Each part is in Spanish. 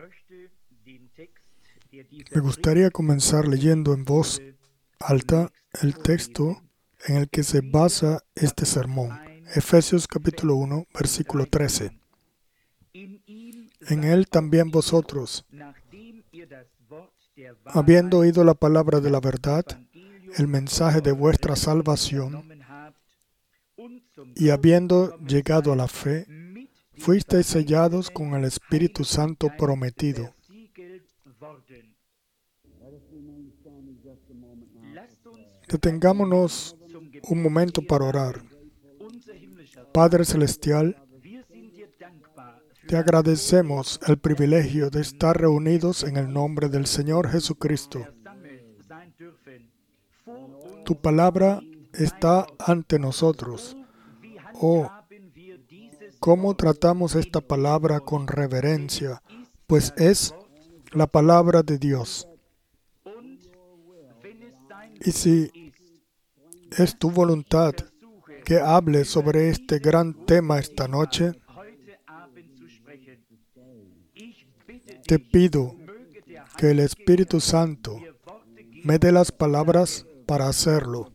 Me gustaría comenzar leyendo en voz alta el texto en el que se basa este sermón. Efesios capítulo 1, versículo 13. En él también vosotros, habiendo oído la palabra de la verdad, el mensaje de vuestra salvación, y habiendo llegado a la fe, fuisteis sellados con el Espíritu Santo prometido. Detengámonos un momento para orar. Padre Celestial, te agradecemos el privilegio de estar reunidos en el nombre del Señor Jesucristo. Tu palabra está ante nosotros. Oh, ¿cómo tratamos esta palabra con reverencia? Pues es la palabra de Dios. Y si es tu voluntad que hable sobre este gran tema esta noche, te pido que el Espíritu Santo me dé las palabras para hacerlo.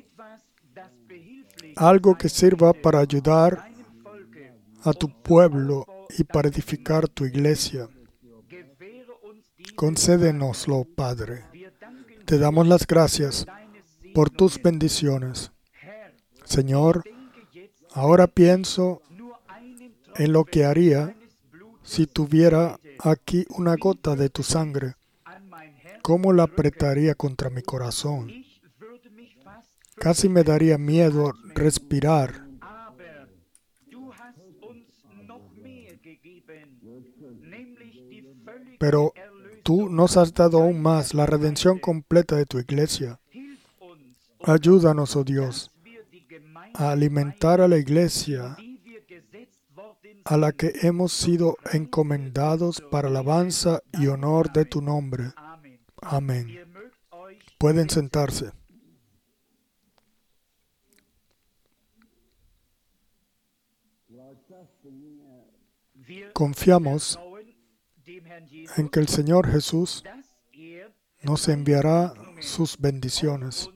Algo que sirva para ayudar a tu pueblo y para edificar tu iglesia. Concédenoslo, Padre. Te damos las gracias por tus bendiciones. Señor, ahora pienso en lo que haría si tuviera aquí una gota de tu sangre. ¿Cómo la apretaría contra mi corazón? Casi me daría miedo respirar. Pero tú nos has dado aún más, la redención completa de tu iglesia. Ayúdanos, oh Dios, a alimentar a la iglesia a la que hemos sido encomendados para alabanza y honor de tu nombre. Amén. Pueden sentarse. Confiamos en que el Señor Jesús nos enviará sus bendiciones.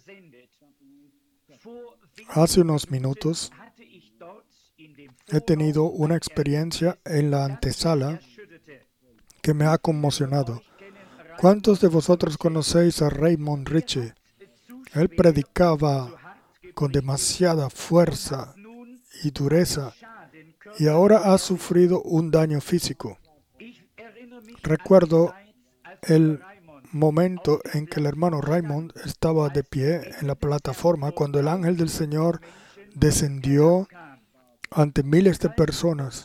Hace unos minutos he tenido una experiencia en la antesala que me ha conmocionado. ¿Cuántos de vosotros conocéis a Raymond Ritchie? Él predicaba con demasiada fuerza y dureza y ahora ha sufrido un daño físico. Recuerdo el momento en que el hermano Raymond estaba de pie en la plataforma cuando el ángel del Señor descendió ante miles de personas.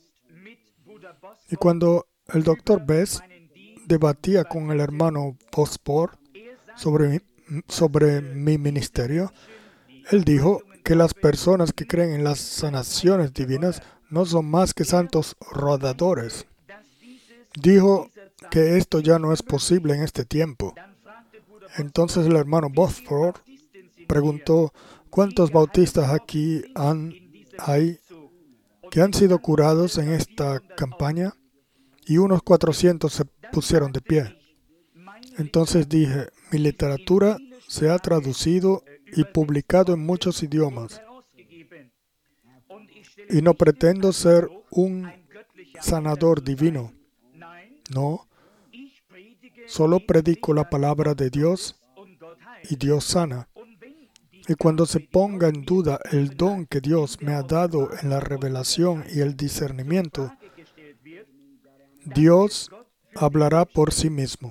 Y cuando el doctor Bess debatía con el hermano Bosport sobre mi ministerio, él dijo que las personas que creen en las sanaciones divinas no son más que santos rodadores. Dijo que esto ya no es posible en este tiempo. Entonces el hermano Bosport preguntó, ¿cuántos bautistas aquí hay que han sido curados en esta campaña? Y unos 400 se pusieron de pie. Entonces dije, mi literatura se ha traducido y publicado en muchos idiomas. Y no pretendo ser un sanador divino. No, solo predico la palabra de Dios y Dios sana. Y cuando se ponga en duda el don que Dios me ha dado en la revelación y el discernimiento, Dios hablará por sí mismo.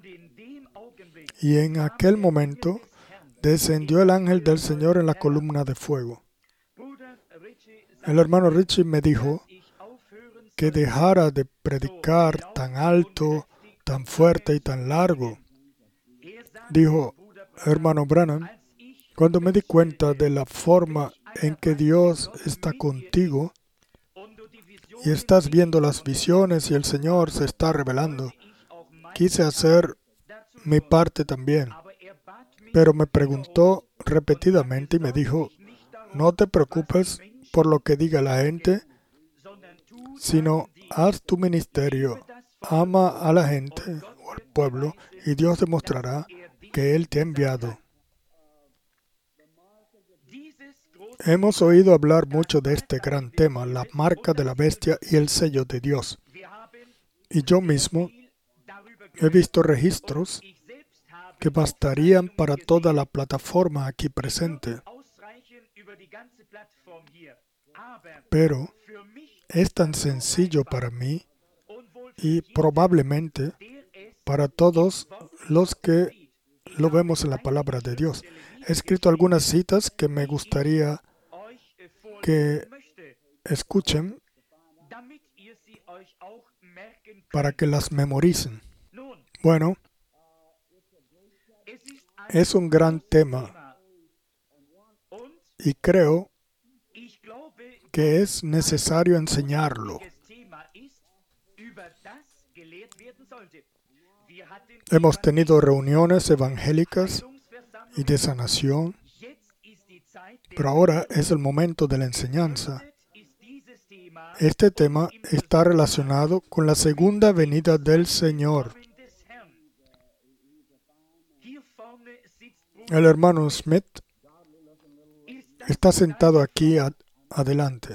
Y en aquel momento descendió el ángel del Señor en la columna de fuego. El hermano Ritchie me dijo que dejara de predicar tan alto, tan fuerte y tan largo. Dijo, hermano Branham, cuando me di cuenta de la forma en que Dios está contigo y estás viendo las visiones y el Señor se está revelando, quise hacer mi parte también. Pero me preguntó repetidamente y me dijo, no te preocupes por lo que diga la gente, sino haz tu ministerio ama a la gente o al pueblo y Dios demostrará que Él te ha enviado. Hemos oído hablar mucho de este gran tema, la marca de la bestia y el sello de Dios. Y yo mismo he visto registros que bastarían para toda la plataforma aquí presente. Pero es tan sencillo para mí y probablemente para todos los que lo vemos en la palabra de Dios. He escrito algunas citas que me gustaría que escuchen para que las memoricen. Bueno, es un gran tema y creo que es necesario enseñarlo. Hemos tenido reuniones evangélicas y de sanación, pero ahora es el momento de la enseñanza. Este tema está relacionado con la segunda venida del Señor. El hermano Smith está sentado aquí adelante.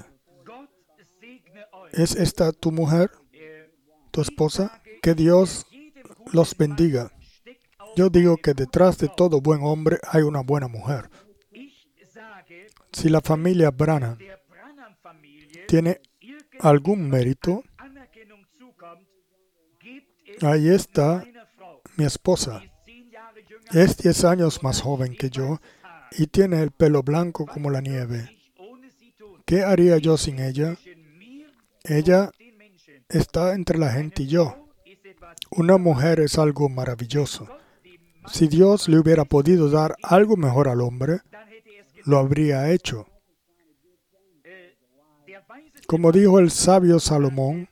¿Es esta tu mujer, tu esposa? Que Dios los bendiga. Yo digo que detrás de todo buen hombre hay una buena mujer. Si la familia Branham tiene algún mérito, ahí está mi esposa. Es 10 años más joven que yo y tiene el pelo blanco como la nieve. ¿Qué haría yo sin ella? Ella está entre la gente y yo. Una mujer es algo maravilloso. Si Dios le hubiera podido dar algo mejor al hombre, lo habría hecho. Como dijo el sabio Salomón,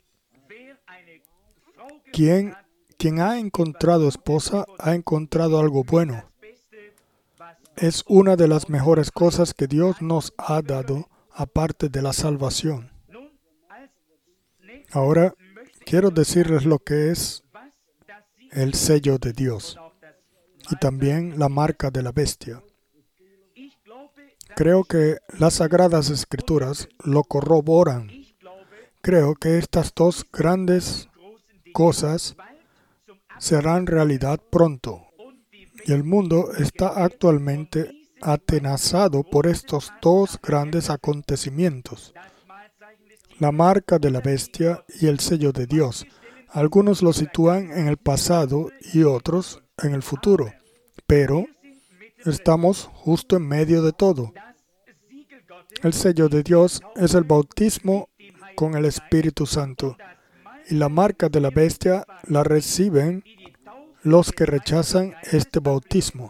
quien ha encontrado esposa ha encontrado algo bueno. Es una de las mejores cosas que Dios nos ha dado, aparte de la salvación. Ahora, quiero decirles lo que es el sello de Dios y también la marca de la bestia. Creo que las Sagradas Escrituras lo corroboran. Creo que estas dos grandes cosas serán realidad pronto. Y el mundo está actualmente atenazado por estos dos grandes acontecimientos. La marca de la bestia y el sello de Dios. Algunos lo sitúan en el pasado y otros en el futuro. Pero estamos justo en medio de todo. El sello de Dios es el bautismo con el Espíritu Santo. Y la marca de la bestia la reciben los que rechazan este bautismo.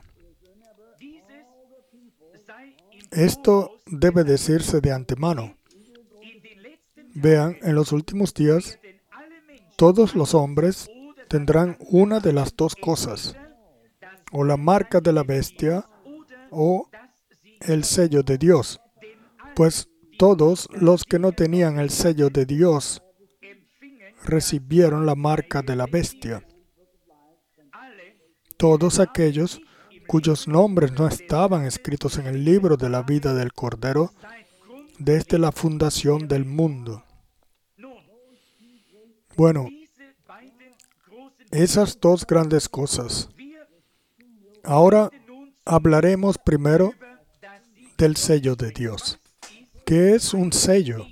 Esto debe decirse de antemano. Vean, en los últimos días, todos los hombres tendrán una de las dos cosas, o la marca de la bestia o el sello de Dios. Pues todos los que no tenían el sello de Dios recibieron la marca de la bestia. Todos aquellos cuyos nombres no estaban escritos en el libro de la vida del Cordero desde la fundación del mundo. Bueno, esas dos grandes cosas. Ahora hablaremos primero del sello de Dios. ¿Qué es un sello?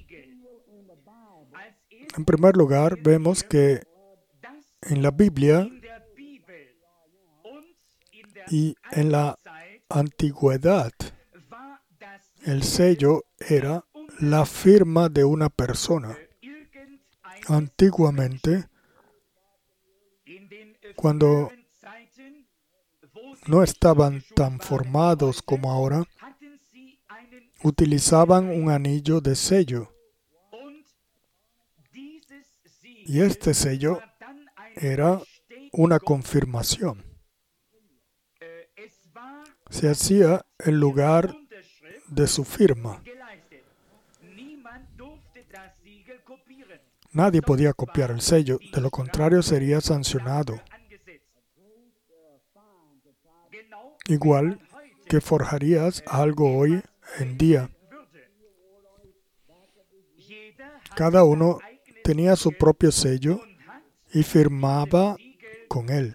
En primer lugar, vemos que en la Biblia y en la antigüedad, el sello era la firma de una persona. Antiguamente, cuando no estaban tan formados como ahora, utilizaban un anillo de sello. Y este sello era una confirmación. Se hacía en lugar de su firma. Nadie podía copiar el sello, de lo contrario sería sancionado. Igual que forjarías algo hoy en día. Cada uno tenía su propio sello y firmaba con él.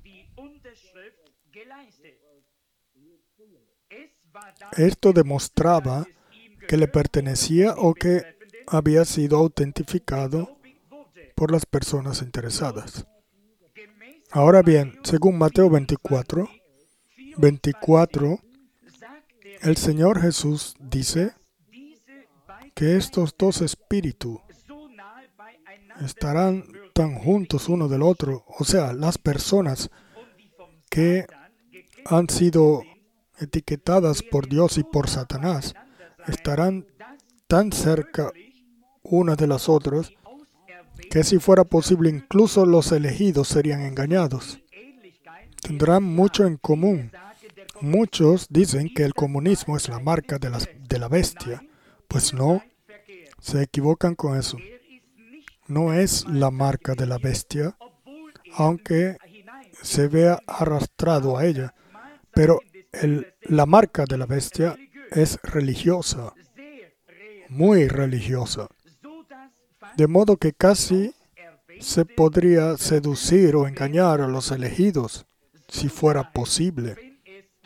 Esto demostraba que le pertenecía o que había sido autentificado por las personas interesadas. Ahora bien, según Mateo 24, el Señor Jesús dice que estos dos espíritus estarán tan juntos uno del otro, o sea, las personas que han sido etiquetadas por Dios y por Satanás estarán tan cerca unas de las otras que si fuera posible incluso los elegidos serían engañados. Tendrán mucho en común. Muchos dicen que el comunismo es la marca de la bestia. Pues no, se equivocan con eso. No es la marca de la bestia, aunque se vea arrastrado a ella. Pero la marca de la bestia es religiosa, muy religiosa. De modo que casi se podría seducir o engañar a los elegidos, si fuera posible.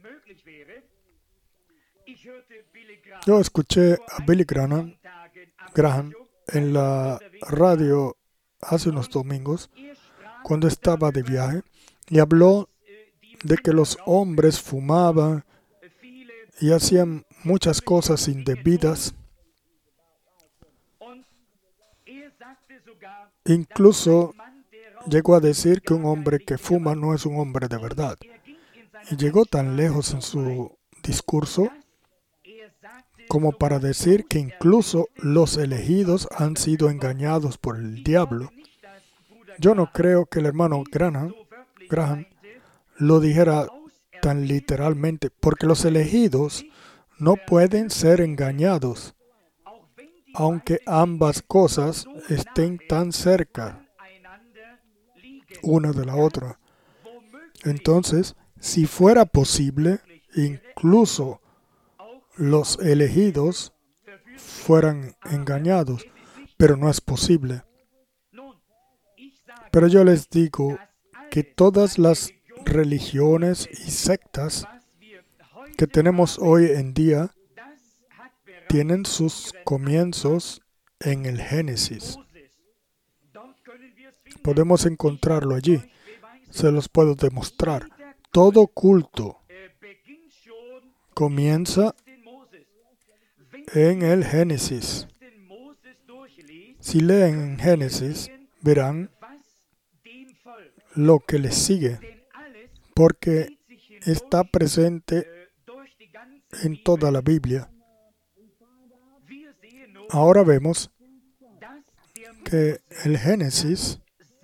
Yo escuché a Billy Graham en la radio hace unos domingos, cuando estaba de viaje, y habló de que los hombres fumaban y hacían muchas cosas indebidas. Incluso llegó a decir que un hombre que fuma no es un hombre de verdad. Y llegó tan lejos en su discurso como para decir que incluso los elegidos han sido engañados por el diablo. Yo no creo que el hermano Graham lo dijera tan literalmente, porque los elegidos no pueden ser engañados, aunque ambas cosas estén tan cerca una de la otra. Entonces, si fuera posible, incluso los elegidos fueran engañados, pero no es posible. Pero yo les digo que todas las religiones y sectas que tenemos hoy en día tienen sus comienzos en el Génesis. Podemos encontrarlo allí. Se los puedo demostrar. Todo culto comienza en el Génesis. Si leen en Génesis, verán lo que les sigue, porque está presente en toda la Biblia. Ahora vemos que el Génesis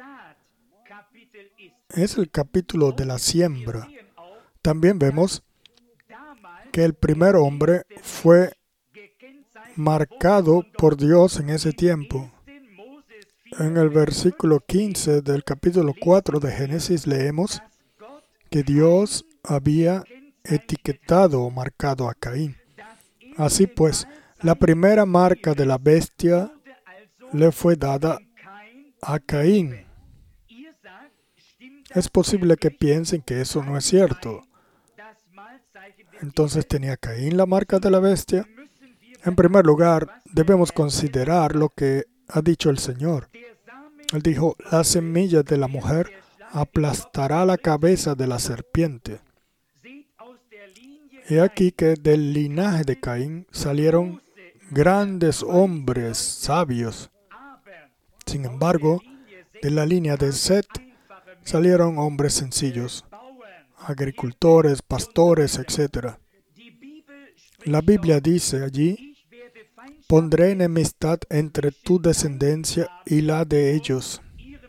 es el capítulo de la siembra. También vemos que el primer hombre fue marcado por Dios en ese tiempo. En el versículo 15 del capítulo 4 de Génesis leemos que Dios había etiquetado o marcado a Caín. Así pues, la primera marca de la bestia le fue dada a Caín. Es posible que piensen que eso no es cierto. Entonces, ¿tenía Caín la marca de la bestia? En primer lugar, debemos considerar lo que ha dicho el Señor. Él dijo, la semilla de la mujer aplastará la cabeza de la serpiente. He aquí que del linaje de Caín salieron grandes hombres sabios. Sin embargo, de la línea de Set salieron hombres sencillos, agricultores, pastores, etc. La Biblia dice allí, pondré enemistad entre tu descendencia y la de ellos.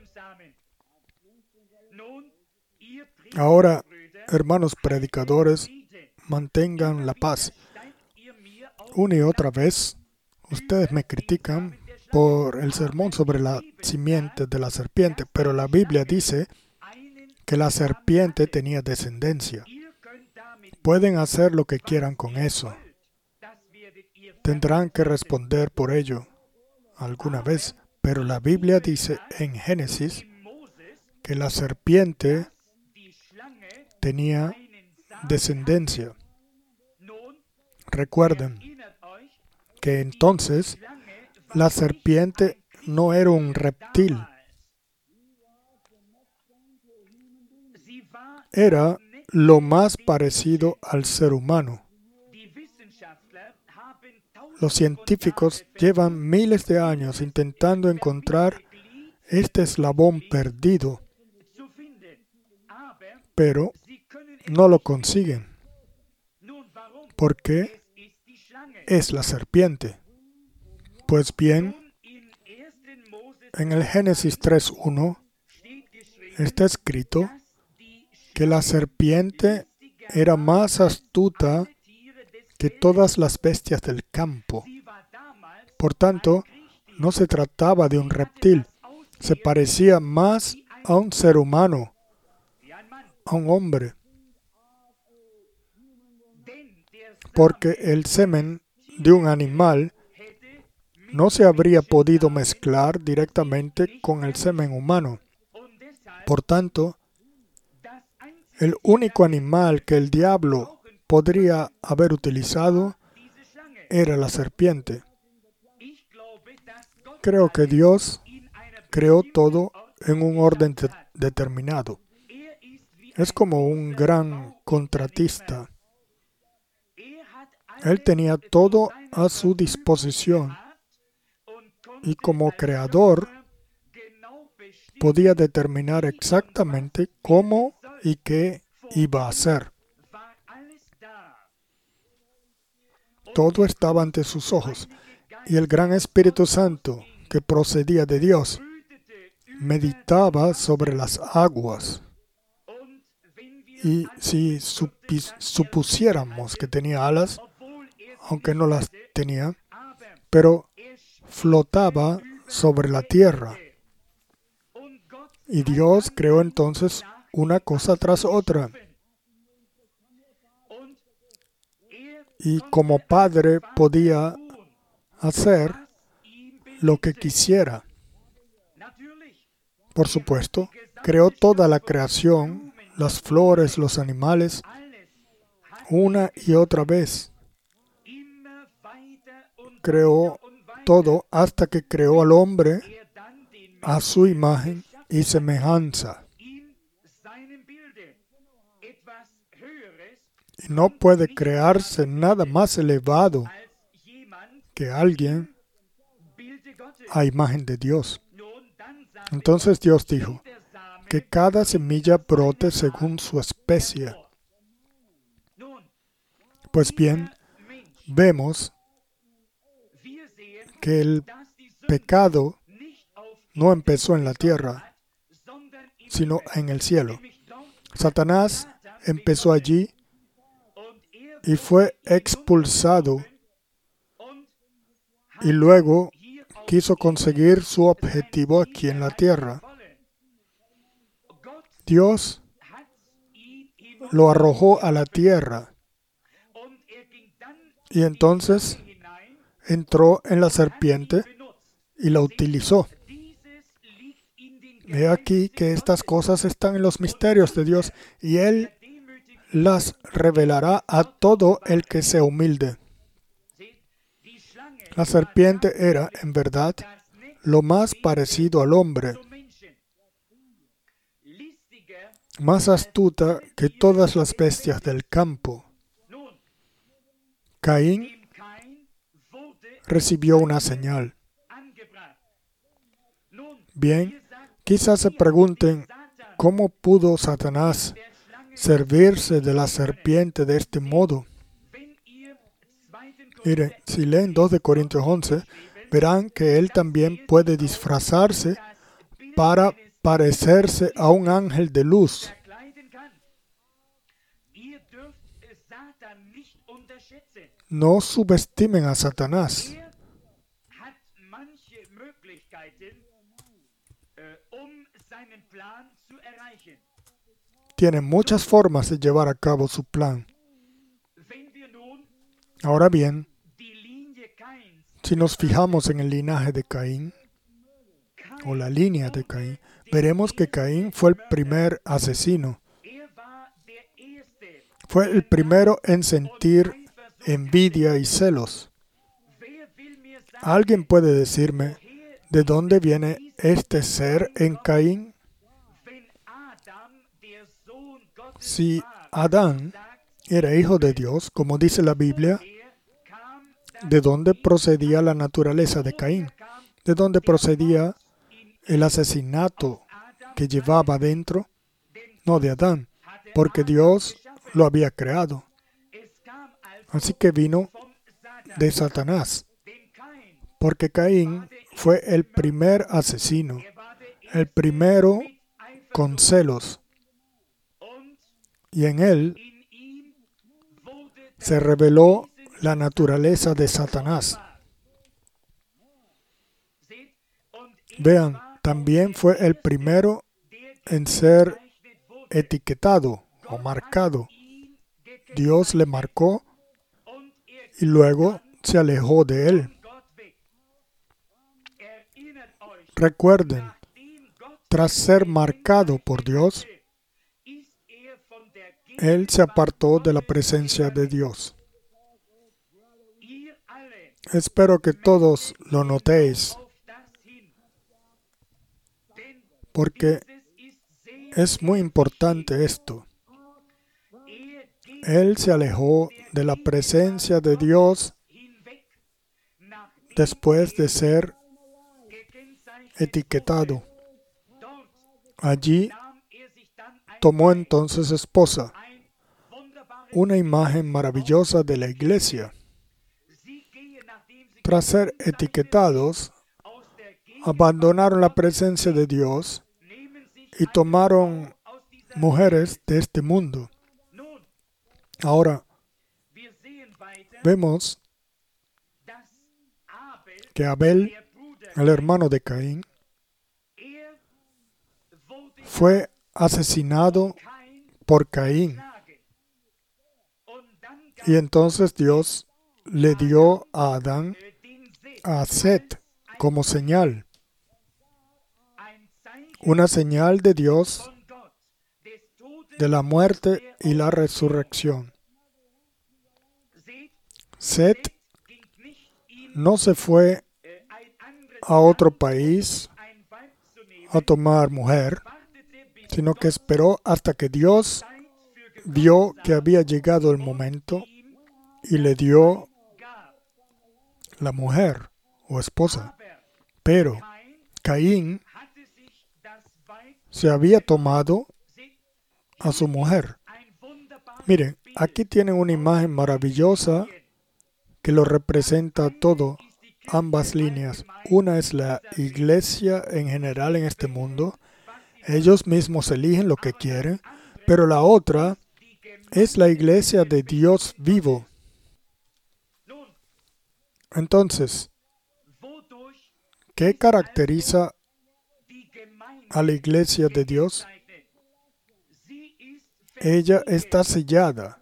Ahora, hermanos predicadores, mantengan la paz. Una y otra vez, ustedes me critican por el sermón sobre la simiente de la serpiente, pero la Biblia dice que la serpiente tenía descendencia. Pueden hacer lo que quieran con eso. Tendrán que responder por ello alguna vez, pero la Biblia dice en Génesis que la serpiente tenía descendencia. Recuerden que entonces la serpiente no era un reptil, era lo más parecido al ser humano. Los científicos llevan miles de años intentando encontrar este eslabón perdido, pero no lo consiguen. ¿Por qué? Es la serpiente. Pues bien, en el Génesis 3:1 está escrito que la serpiente era más astuta que todas las bestias del campo. Por tanto, no se trataba de un reptil. Se parecía más a un ser humano, a un hombre. Porque el semen de un animal no se habría podido mezclar directamente con el semen humano. Por tanto, el único animal que el diablo podría haber utilizado era la serpiente. Creo que Dios creó todo en un orden determinado. Es como un gran contratista. Él tenía todo a su disposición y como creador podía determinar exactamente cómo y qué iba a hacer. Todo estaba ante sus ojos y el gran Espíritu Santo que procedía de Dios meditaba sobre las aguas. Y si supusiéramos que tenía alas, aunque no las tenía, pero flotaba sobre la tierra. Y Dios creó entonces una cosa tras otra. Y como Padre podía hacer lo que quisiera. Por supuesto, creó toda la creación, las flores, los animales, una y otra vez. Creó todo hasta que creó al hombre a su imagen y semejanza. Y no puede crearse nada más elevado que alguien a imagen de Dios. Entonces Dios dijo que cada semilla brote según su especie. Pues bien, vemos que el pecado no empezó en la tierra, sino en el cielo. Satanás empezó allí y fue expulsado y luego quiso conseguir su objetivo aquí en la tierra. Dios lo arrojó a la tierra y entonces entró en la serpiente y la utilizó. He aquí que estas cosas están en los misterios de Dios y Él las revelará a todo el que sea humilde. La serpiente era, en verdad, lo más parecido al hombre, más astuta que todas las bestias del campo. Caín recibió una señal. Bien, quizás se pregunten, ¿cómo pudo Satanás servirse de la serpiente de este modo? Miren, si leen 2 de Corintios 11, verán que él también puede disfrazarse para parecerse a un ángel de luz. No subestimen a Satanás. tiene muchas formas de llevar a cabo su plan. Ahora bien, si nos fijamos en el linaje de Caín, o la línea de Caín, veremos que Caín fue el primer asesino. Fue el primero en sentir envidia y celos. ¿Alguien puede decirme de dónde viene este ser en Caín? Si Adán era hijo de Dios, como dice la Biblia, ¿de dónde procedía la naturaleza de Caín? ¿De dónde procedía el asesinato que llevaba dentro? No, de Adán, porque Dios lo había creado. Así que vino de Satanás, porque Caín fue el primer asesino, el primero con celos, y en él se reveló la naturaleza de Satanás. Vean, también fue el primero en ser etiquetado o marcado. Dios le marcó y luego se alejó de él. Recuerden, tras ser marcado por Dios, él se apartó de la presencia de Dios. Espero que todos lo notéis, porque es muy importante esto. Él se alejó de la presencia de Dios después de ser etiquetado. Allí tomó entonces esposa, una imagen maravillosa de la iglesia. Tras ser etiquetados, abandonaron la presencia de Dios y tomaron mujeres de este mundo. Ahora, vemos que Abel, el hermano de Caín, fue asesinado por Caín. Y entonces Dios le dio a Adán a Set como señal. Una señal de Dios de la muerte y la resurrección. Set no se fue a otro país a tomar mujer, sino que esperó hasta que Dios vio que había llegado el momento y le dio la mujer o esposa. Pero Caín se había tomado a su mujer. Miren, aquí tienen una imagen maravillosa que lo representa todo, ambas líneas. Una es la iglesia en general en este mundo. Ellos mismos eligen lo que quieren, pero la otra es la iglesia de Dios vivo. Entonces, ¿qué caracteriza a la iglesia de Dios? Ella está sellada,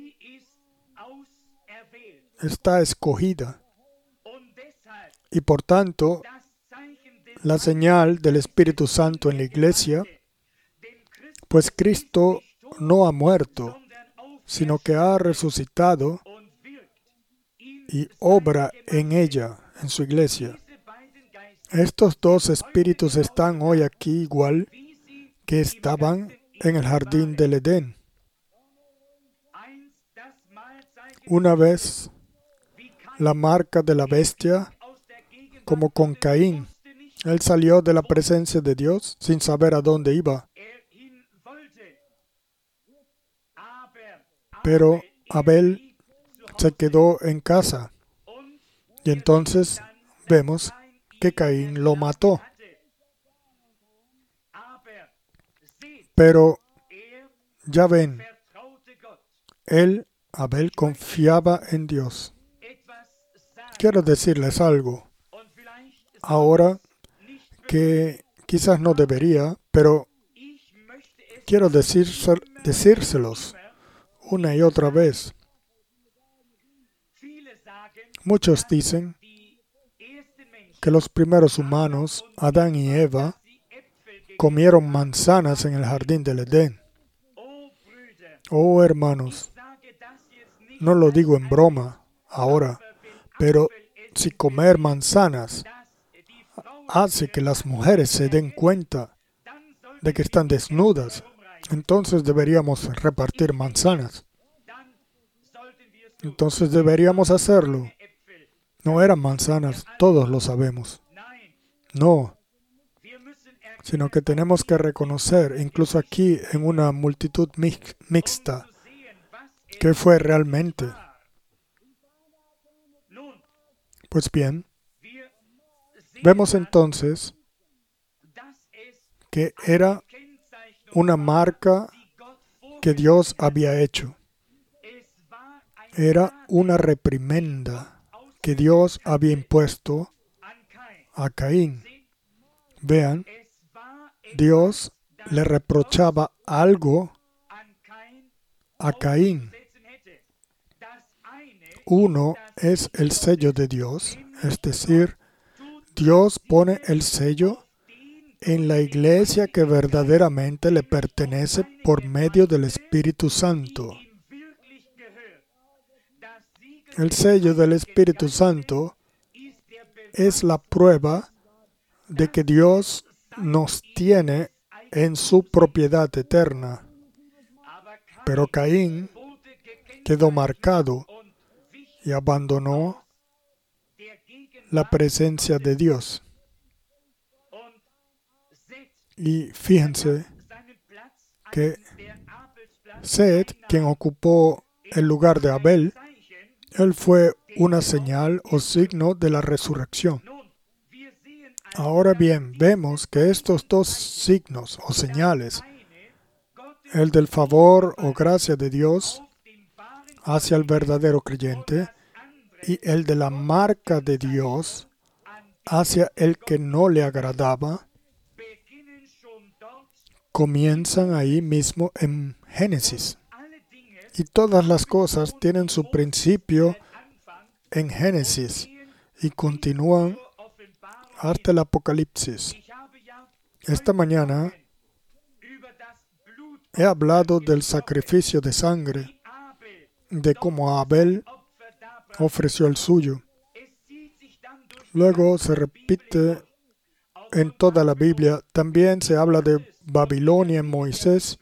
está escogida, y por tanto, la señal del Espíritu Santo en la iglesia, pues Cristo no ha muerto, sino que ha resucitado y obra en ella, en su iglesia. Estos dos espíritus están hoy aquí igual que estaban en el jardín del Edén. Una vez, la marca de la bestia, como con Caín, él salió de la presencia de Dios sin saber a dónde iba. Pero Abel se quedó en casa. Y entonces vemos que Caín lo mató. Pero ya ven, Abel confiaba en Dios. Quiero decirles algo. Ahora que quizás no debería, pero quiero decírselos una y otra vez. Muchos dicen que los primeros humanos, Adán y Eva, comieron manzanas en el jardín del Edén. Oh, hermanos, no lo digo en broma ahora, pero si comer manzanas hace que las mujeres se den cuenta de que están desnudas, entonces deberíamos repartir manzanas. Entonces deberíamos hacerlo. No eran manzanas, todos lo sabemos. No, sino que tenemos que reconocer, incluso aquí en una multitud mixta, qué fue realmente. Pues bien, vemos entonces que era una marca que Dios había hecho. Era una reprimenda que Dios había impuesto a Caín. Vean, Dios le reprochaba algo a Caín. Uno es el sello de Dios, es decir, Dios pone el sello en la iglesia que verdaderamente le pertenece por medio del Espíritu Santo. El sello del Espíritu Santo es la prueba de que Dios nos tiene en su propiedad eterna. Pero Caín quedó marcado y abandonó la presencia de Dios. Y fíjense que Set, quien ocupó el lugar de Abel, él fue una señal o signo de la resurrección. Ahora bien, vemos que estos dos signos o señales, el del favor o gracia de Dios hacia el verdadero creyente y el de la marca de Dios hacia el que no le agradaba, comienzan ahí mismo en Génesis. Y todas las cosas tienen su principio en Génesis y continúan hasta el Apocalipsis. Esta mañana he hablado del sacrificio de sangre, de cómo Abel ofreció el suyo. Luego se repite en toda la Biblia. También se habla de Babilonia en Moisés,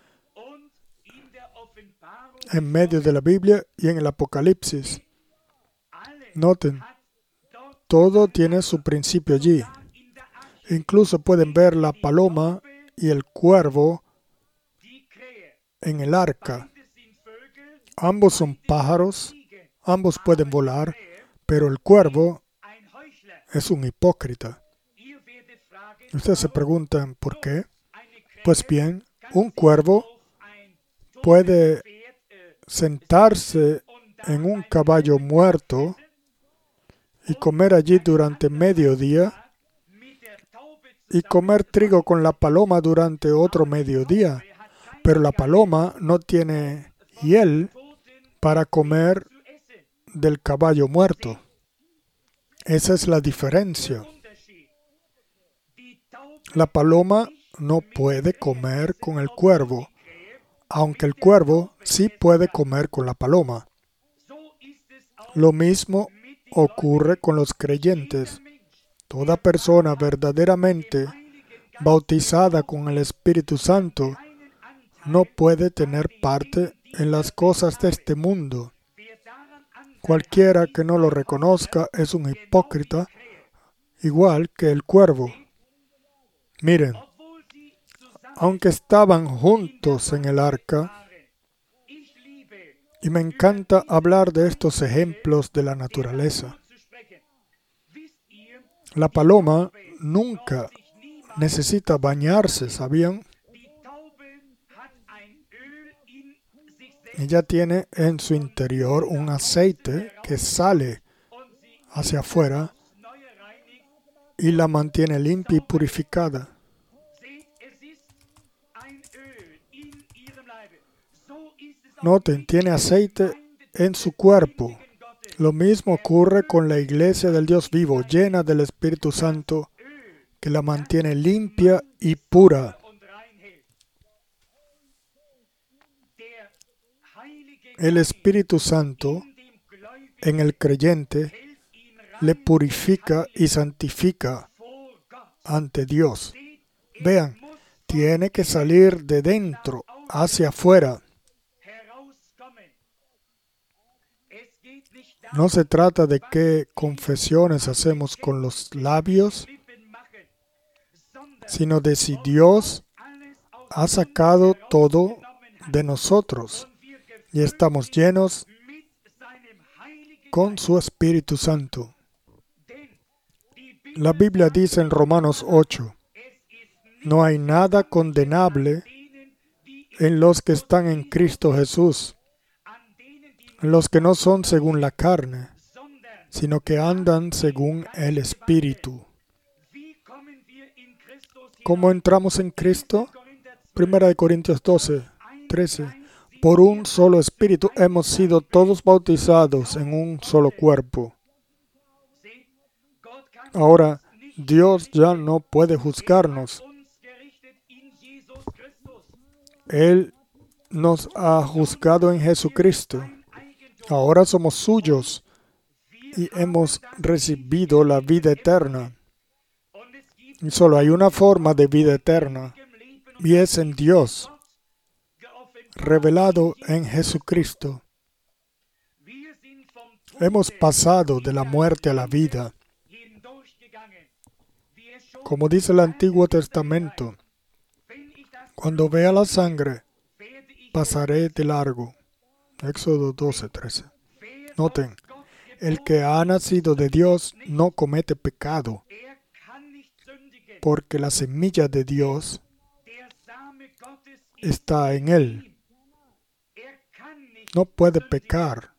en medio de la Biblia y en el Apocalipsis. Noten, todo tiene su principio allí. Incluso pueden ver la paloma y el cuervo en el arca. Ambos son pájaros, ambos pueden volar, pero el cuervo es un hipócrita. Ustedes se preguntan, ¿por qué? Pues bien, un cuervo puede sentarse en un caballo muerto y comer allí durante mediodía y comer trigo con la paloma durante otro mediodía. Pero la paloma no tiene hiel para comer del caballo muerto. Esa es la diferencia. La paloma no puede comer con el cuervo, aunque el cuervo sí puede comer con la paloma. Lo mismo ocurre con los creyentes. Toda persona verdaderamente bautizada con el Espíritu Santo no puede tener parte en las cosas de este mundo. Cualquiera que no lo reconozca es un hipócrita, igual que el cuervo. Miren, aunque estaban juntos en el arca, y me encanta hablar de estos ejemplos de la naturaleza. La paloma nunca necesita bañarse, ¿sabían? Ella tiene en su interior un aceite que sale hacia afuera y la mantiene limpia y purificada. Noten, tiene aceite en su cuerpo. Lo mismo ocurre con la iglesia del Dios vivo, llena del Espíritu Santo, que la mantiene limpia y pura. El Espíritu Santo en el creyente le purifica y santifica ante Dios. Vean, tiene que salir de dentro hacia afuera. No se trata de qué confesiones hacemos con los labios, sino de si Dios ha sacado todo de nosotros y estamos llenos con su Espíritu Santo. La Biblia dice en Romanos 8, no hay nada condenable en los que están en Cristo Jesús, en los que no son según la carne, sino que andan según el Espíritu. ¿Cómo entramos en Cristo? 1 Corintios 12, 13. Por un solo Espíritu hemos sido todos bautizados en un solo cuerpo. Ahora, Dios ya no puede juzgarnos. Él nos ha juzgado en Jesucristo. Ahora somos suyos y hemos recibido la vida eterna. Y solo hay una forma de vida eterna, y es en Dios, revelado en Jesucristo. Hemos pasado de la muerte a la vida. Como dice el Antiguo Testamento, cuando vea la sangre, pasaré de largo. Éxodo 12, 13. Noten, el que ha nacido de Dios no comete pecado, porque la semilla de Dios está en él. No puede pecar.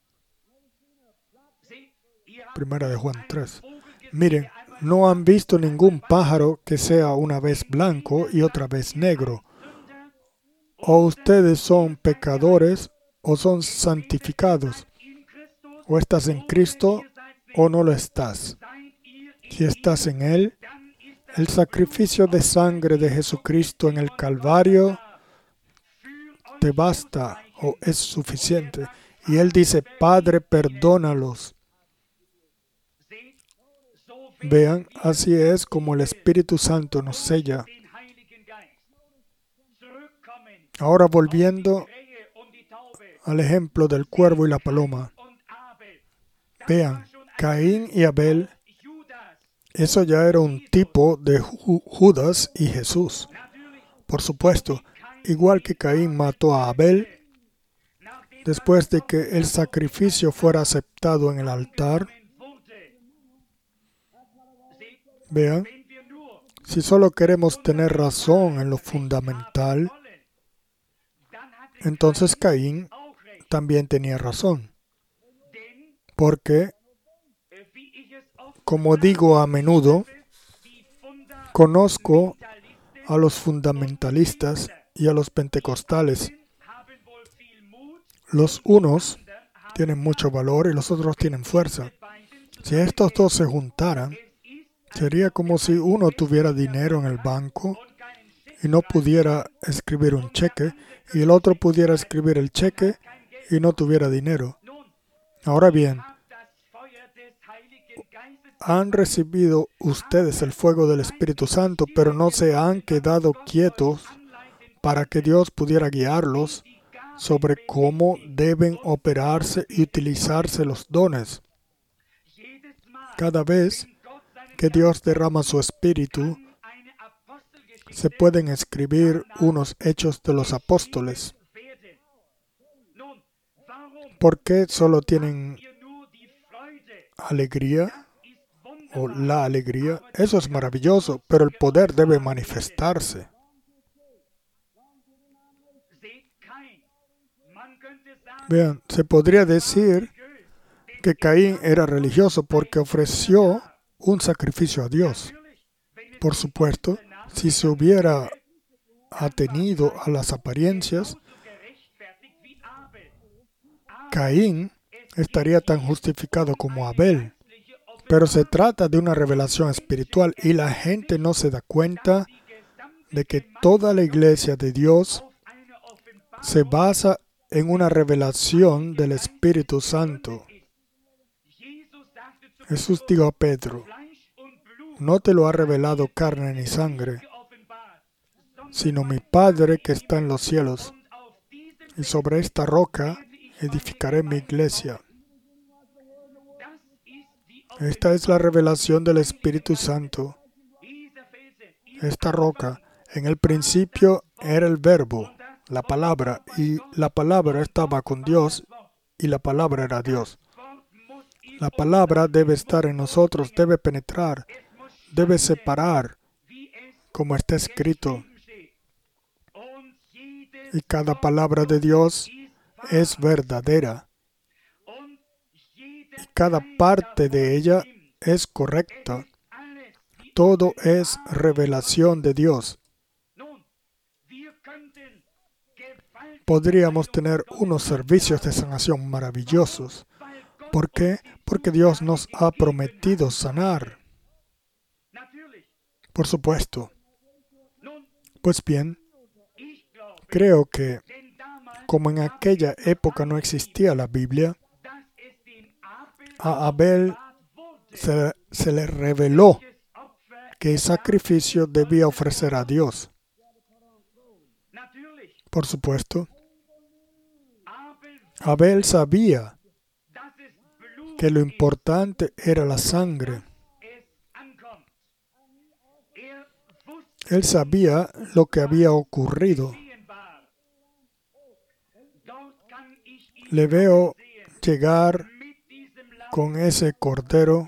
Primera de Juan 3. Miren, no han visto ningún pájaro que sea una vez blanco y otra vez negro. O ustedes son pecadores o son santificados. O estás en Cristo o no lo estás. Si estás en Él, el sacrificio de sangre de Jesucristo en el Calvario te basta o es suficiente. Y Él dice, Padre, perdónalos. Vean, así es como el Espíritu Santo nos sella. Ahora volviendo al ejemplo del cuervo y la paloma. Vean, Caín y Abel, eso ya era un tipo de Judas y Jesús. Por supuesto, igual que Caín mató a Abel, después de que el sacrificio fuera aceptado en el altar. Vean, si solo queremos tener razón en lo fundamental, entonces Caín también tenía razón. Porque, como digo a menudo, conozco a los fundamentalistas y a los pentecostales. Los unos tienen mucho valor y los otros tienen fuerza. Si estos dos se juntaran, sería como si uno tuviera dinero en el banco y no pudiera escribir un cheque, y el otro pudiera escribir el cheque y no tuviera dinero. Ahora bien, han recibido ustedes el fuego del Espíritu Santo, pero no se han quedado quietos para que Dios pudiera guiarlos sobre cómo deben operarse y utilizarse los dones. Cada vez que Dios derrama su Espíritu, se pueden escribir unos hechos de los apóstoles. ¿Por qué solo tienen alegría o la alegría? Eso es maravilloso, pero el poder debe manifestarse. Vean, se podría decir que Caín era religioso porque ofreció un sacrificio a Dios. Por supuesto, si se hubiera atenido a las apariencias, Caín estaría tan justificado como Abel. Pero se trata de una revelación espiritual y la gente no se da cuenta de que toda la iglesia de Dios se basa en una revelación del Espíritu Santo. Jesús dijo a Pedro: no te lo ha revelado carne ni sangre, sino mi Padre que está en los cielos. Y sobre esta roca edificaré mi iglesia. Esta es la revelación del Espíritu Santo. Esta roca, en el principio era el Verbo, la palabra, y la palabra estaba con Dios, y la palabra era Dios. La palabra debe estar en nosotros, debe penetrar, debe separar, como está escrito. Y cada palabra de Dios es verdadera. Y cada parte de ella es correcta. Todo es revelación de Dios. Podríamos tener unos servicios de sanación maravillosos. ¿Por qué? Porque Dios nos ha prometido sanar. Por supuesto. Pues bien, creo que como en aquella época no existía la Biblia, a Abel se le reveló qué sacrificio debía ofrecer a Dios. Por supuesto, Abel sabía que lo importante era la sangre. Él sabía lo que había ocurrido. Le veo llegar con ese cordero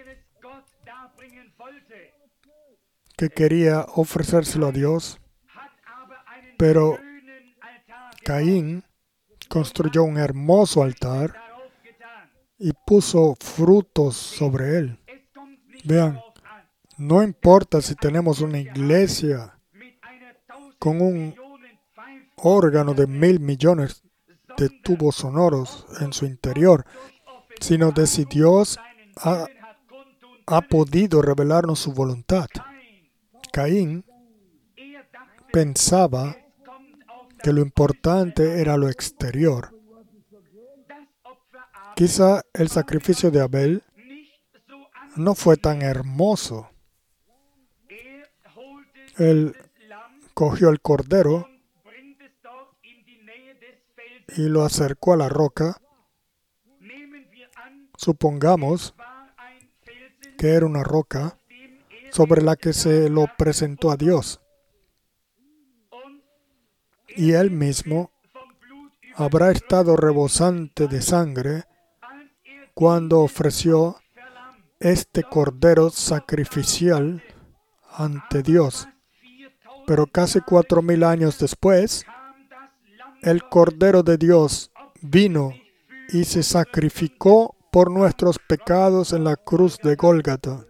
que quería ofrecérselo a Dios, pero Caín construyó un hermoso altar y puso frutos sobre él. Vean, no importa si tenemos una iglesia con un órgano de 1,000 millones de tubos sonoros en su interior, sino de si Dios ha podido revelarnos su voluntad. Caín pensaba que lo importante era lo exterior. Quizá el sacrificio de Abel no fue tan hermoso. Él cogió el cordero y lo acercó a la roca. Supongamos que era una roca sobre la que se lo presentó a Dios. Y él mismo habrá estado rebosante de sangre cuando ofreció este cordero sacrificial ante Dios. Pero casi 4,000 años después, el Cordero de Dios vino y se sacrificó por nuestros pecados en la cruz de Gólgata.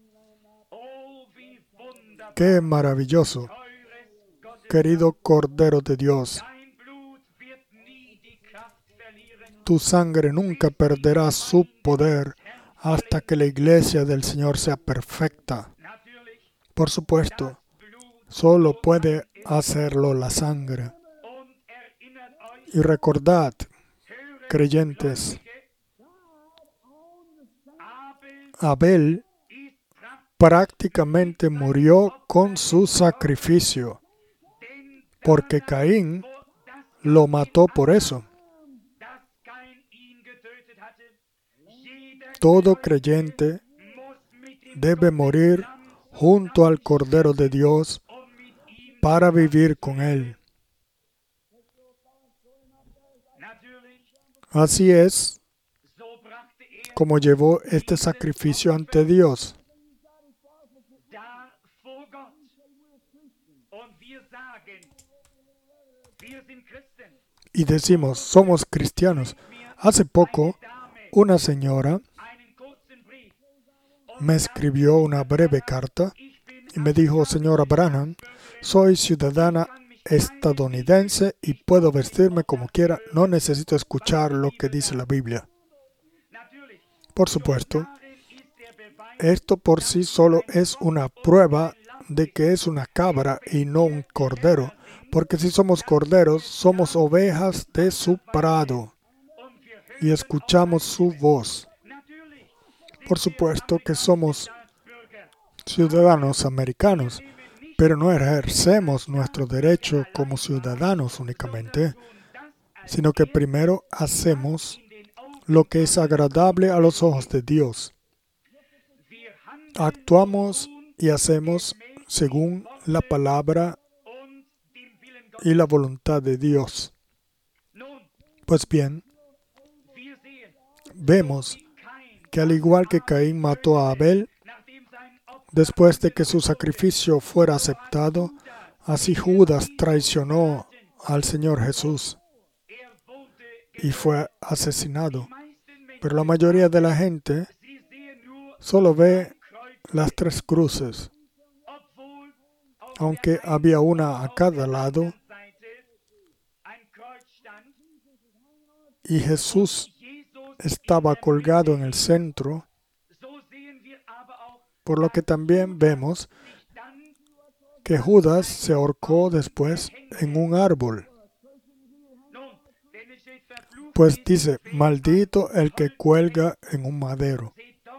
¡Qué maravilloso! Querido Cordero de Dios, tu sangre nunca perderá su poder hasta que la iglesia del Señor sea perfecta. Por supuesto, solo puede hacerlo la sangre. Y recordad, creyentes, Abel prácticamente murió con su sacrificio, porque Caín lo mató por eso. Todo creyente debe morir junto al Cordero de Dios para vivir con Él. Así es como llevó este sacrificio ante Dios. Y decimos, somos cristianos. Hace poco, una señora me escribió una breve carta y me dijo: Señora Branham, soy ciudadana estadounidense y puedo vestirme como quiera. No necesito escuchar lo que dice la Biblia. Por supuesto, esto por sí solo es una prueba de que es una cabra y no un cordero, porque si somos corderos, somos ovejas de su prado y escuchamos su voz. Por supuesto que somos ciudadanos americanos, pero no ejercemos nuestro derecho como ciudadanos únicamente, sino que primero hacemos lo que es agradable a los ojos de Dios. Actuamos y hacemos según la palabra y la voluntad de Dios. Pues bien, vemos que al igual que Caín mató a Abel, después de que su sacrificio fuera aceptado, así Judas traicionó al Señor Jesús y fue asesinado. Pero la mayoría de la gente solo ve las tres cruces, aunque había una a cada lado, y Jesús estaba colgado en el centro, por lo que también vemos que Judas se ahorcó después en un árbol. Pues dice: maldito el que cuelga en un madero.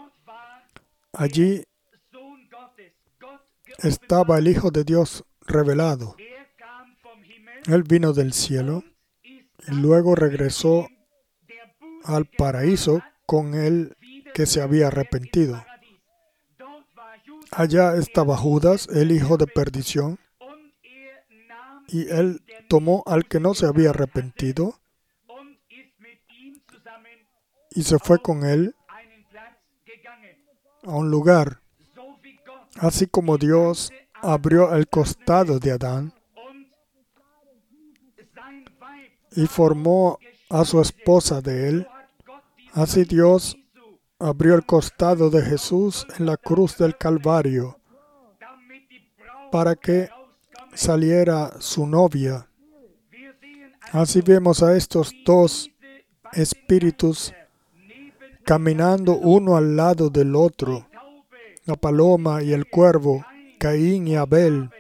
Allí estaba el Hijo de Dios revelado. Él vino del cielo y luego regresó al paraíso con el que se había arrepentido. Allá estaba Judas, el hijo de perdición, y él tomó al que no se había arrepentido y se fue con él a un lugar. Así como Dios abrió el costado de Adán y formó a su esposa de él, así Dios abrió el costado de Jesús en la cruz del Calvario para que saliera su novia. Así vemos a estos dos espíritus caminando uno al lado del otro, la paloma y el cuervo, Caín y Abel,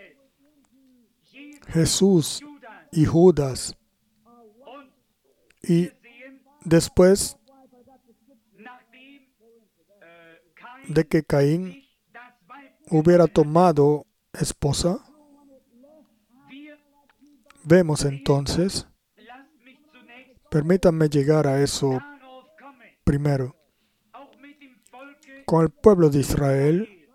Jesús y Judas. Y después de que Caín hubiera tomado esposa, vemos entonces, permítanme llegar a eso primero, con el pueblo de Israel,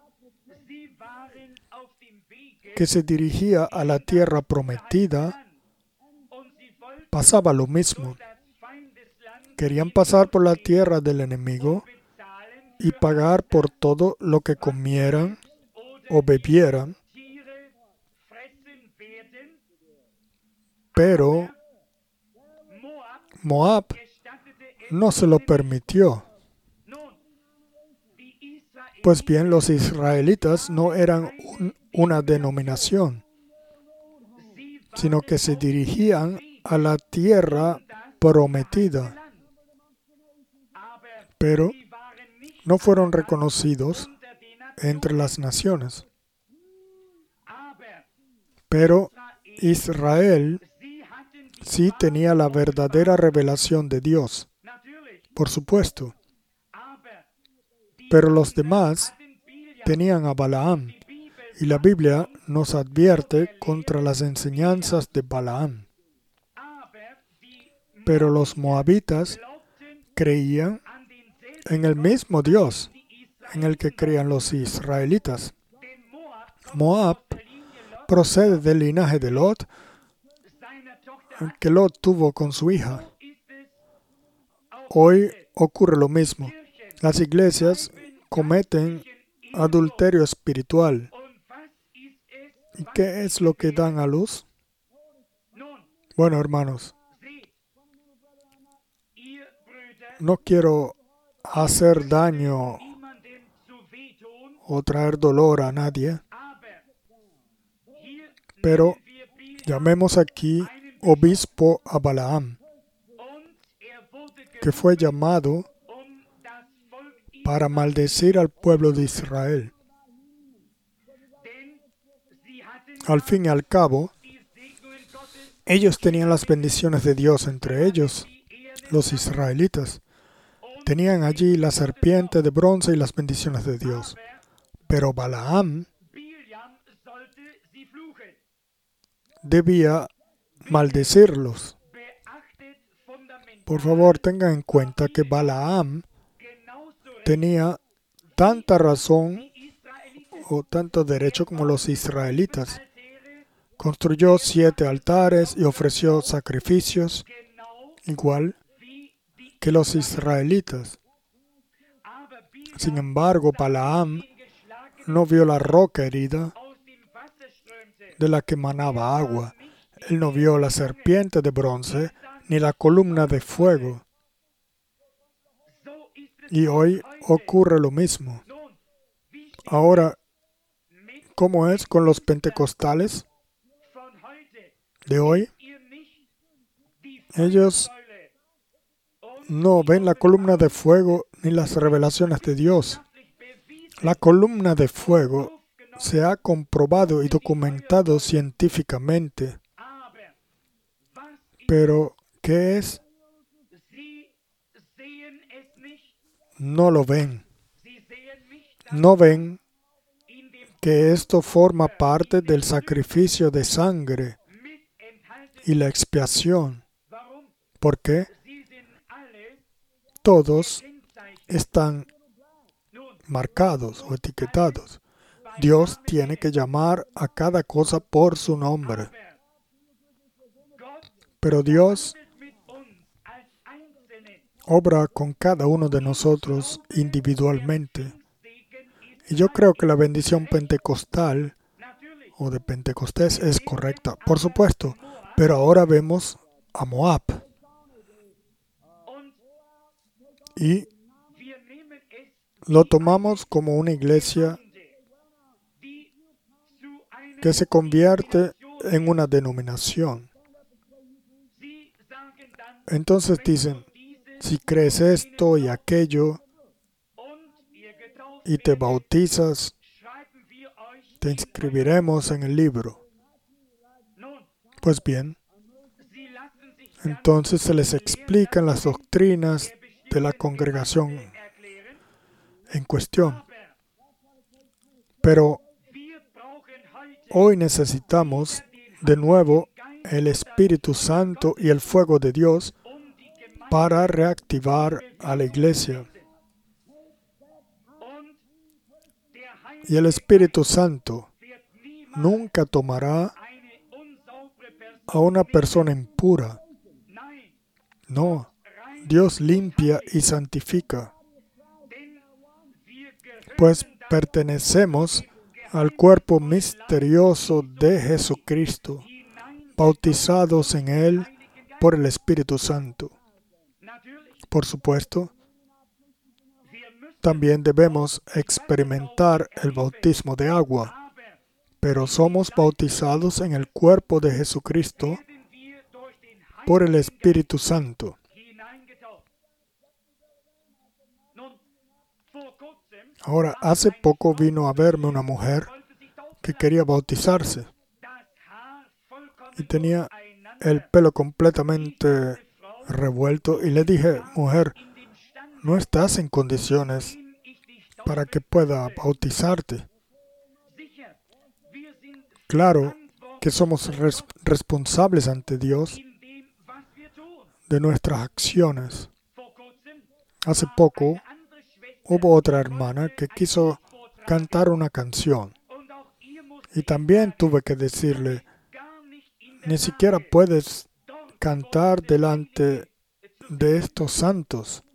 que se dirigía a la tierra prometida, pasaba lo mismo. Querían pasar por la tierra del enemigo y pagar por todo lo que comieran o bebieran, pero Moab no se lo permitió. Pues bien, los israelitas no eran una denominación, sino que se dirigían a la tierra prometida. Pero no fueron reconocidos entre las naciones. Pero Israel sí tenía la verdadera revelación de Dios, por supuesto. Pero los demás tenían a Balaam, y la Biblia nos advierte contra las enseñanzas de Balaam. Pero los moabitas creían en el mismo Dios en el que creían los israelitas. Moab procede del linaje de Lot, que Lot tuvo con su hija. Hoy ocurre lo mismo. Las iglesias cometen adulterio espiritual. ¿Y qué es lo que dan a luz? Bueno, hermanos, no quiero hacer daño o traer dolor a nadie, Pero llamemos aquí obispo a Balaam, que fue llamado para maldecir al pueblo de Israel. Al fin y al cabo, ellos tenían las bendiciones de Dios, entre ellos los israelitas. Tenían allí la serpiente de bronce y las bendiciones de Dios. Pero Balaam debía maldecirlos. Por favor, tengan en cuenta que Balaam tenía tanta razón o tanto derecho como los israelitas. Construyó 7 altares y ofreció sacrificios, igual que los israelitas. Sin embargo, Balaam no vio la roca herida de la que manaba agua. Él no vio la serpiente de bronce ni la columna de fuego. Y hoy ocurre lo mismo. Ahora, ¿cómo es con los pentecostales de hoy? Ellos no ven la columna de fuego ni las revelaciones de Dios. La columna de fuego se ha comprobado y documentado científicamente. Pero, ¿qué es? No lo ven. No ven que esto forma parte del sacrificio de sangre y la expiación. ¿Por qué? Todos están marcados o etiquetados. Dios tiene que llamar a cada cosa por su nombre. Pero Dios obra con cada uno de nosotros individualmente. Y yo creo que la bendición pentecostal o de Pentecostés es correcta, por supuesto. Pero ahora vemos a Moab. Y lo tomamos como una iglesia que se convierte en una denominación. Entonces dicen, si crees esto y aquello y te bautizas, te inscribiremos en el libro. Pues bien, entonces se les explican las doctrinas de la congregación en cuestión. Pero hoy necesitamos de nuevo el Espíritu Santo y el fuego de Dios para reactivar a la iglesia. Y el Espíritu Santo nunca tomará a una persona impura. No, Dios limpia y santifica. Pues pertenecemos al cuerpo misterioso de Jesucristo, bautizados en Él por el Espíritu Santo. Por supuesto, también debemos experimentar el bautismo de agua, pero somos bautizados en el cuerpo de Jesucristo por el Espíritu Santo. Ahora, hace poco vino a verme una mujer que quería bautizarse y tenía el pelo completamente revuelto y le dije, mujer, no estás en condiciones para que pueda bautizarte. Claro que somos responsables ante Dios de nuestras acciones. Hace poco hubo otra hermana que quiso cantar una canción y también tuve que decirle, ni siquiera puedes cantar delante de estos santos.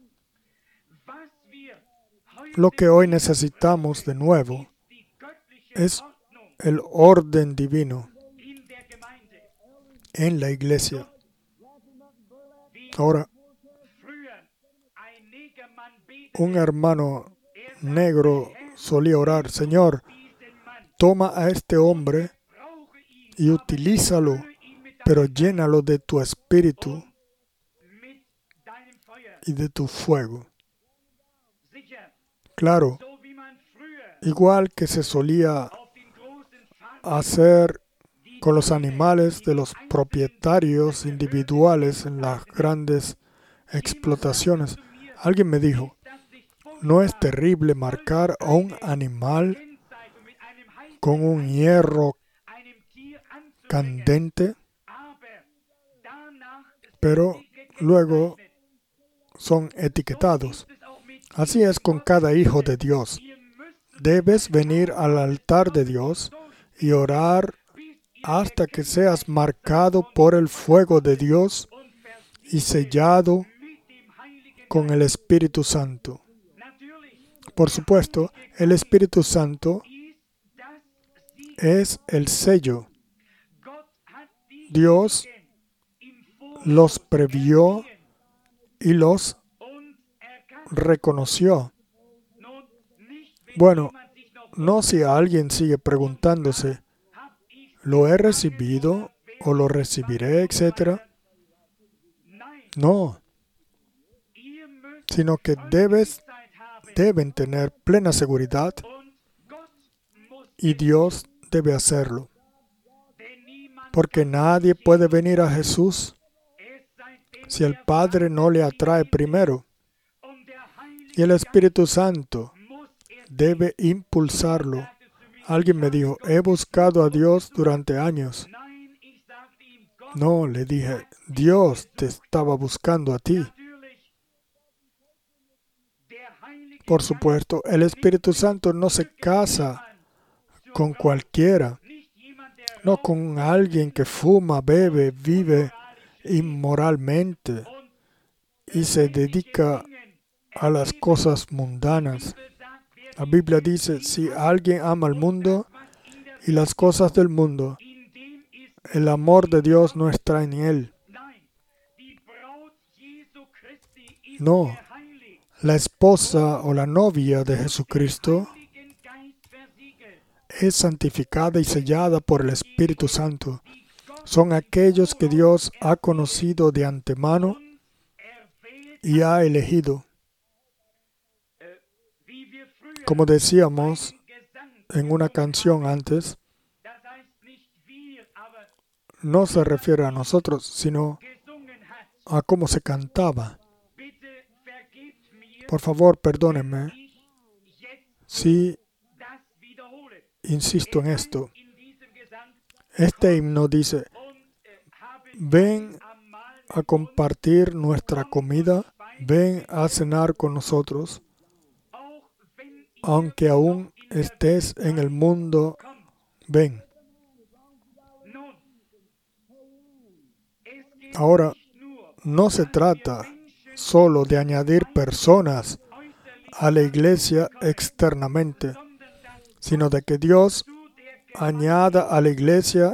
Lo que hoy necesitamos de nuevo es el orden divino en la iglesia. Ahora, un hermano negro solía orar, Señor, toma a este hombre y utilízalo, pero llénalo de tu espíritu y de tu fuego. Claro, igual que se solía hacer con los animales de los propietarios individuales en las grandes explotaciones. Alguien me dijo, ¿no es terrible marcar a un animal con un hierro candente? Pero luego son etiquetados. Así es con cada hijo de Dios. Debes venir al altar de Dios y orar hasta que seas marcado por el fuego de Dios y sellado con el Espíritu Santo. Por supuesto, el Espíritu Santo es el sello. Dios los previó y los reconoció. Bueno, no si alguien sigue preguntándose, ¿lo he recibido o lo recibiré, etcétera? No, sino que deben tener plena seguridad y Dios debe hacerlo. Porque nadie puede venir a Jesús si el Padre no le atrae primero. Y el Espíritu Santo debe impulsarlo. Alguien me dijo, he buscado a Dios durante años. No, le dije, Dios te estaba buscando a ti. Por supuesto, el Espíritu Santo no se casa con cualquiera, no con alguien que fuma, bebe, vive inmoralmente y se dedica a las cosas mundanas. La Biblia dice, si alguien ama al mundo y las cosas del mundo, el amor de Dios no está en él. No, la esposa o la novia de Jesucristo es santificada y sellada por el Espíritu Santo. Son aquellos que Dios ha conocido de antemano y ha elegido. Como decíamos en una canción antes, no se refiere a nosotros, sino a cómo se cantaba. Por favor, perdónenme si insisto en esto. Este himno dice, ven a compartir nuestra comida, ven a cenar con nosotros, aunque aún estés en el mundo, ven. Ahora, no se trata solo de añadir personas a la iglesia externamente, sino de que Dios añada a la iglesia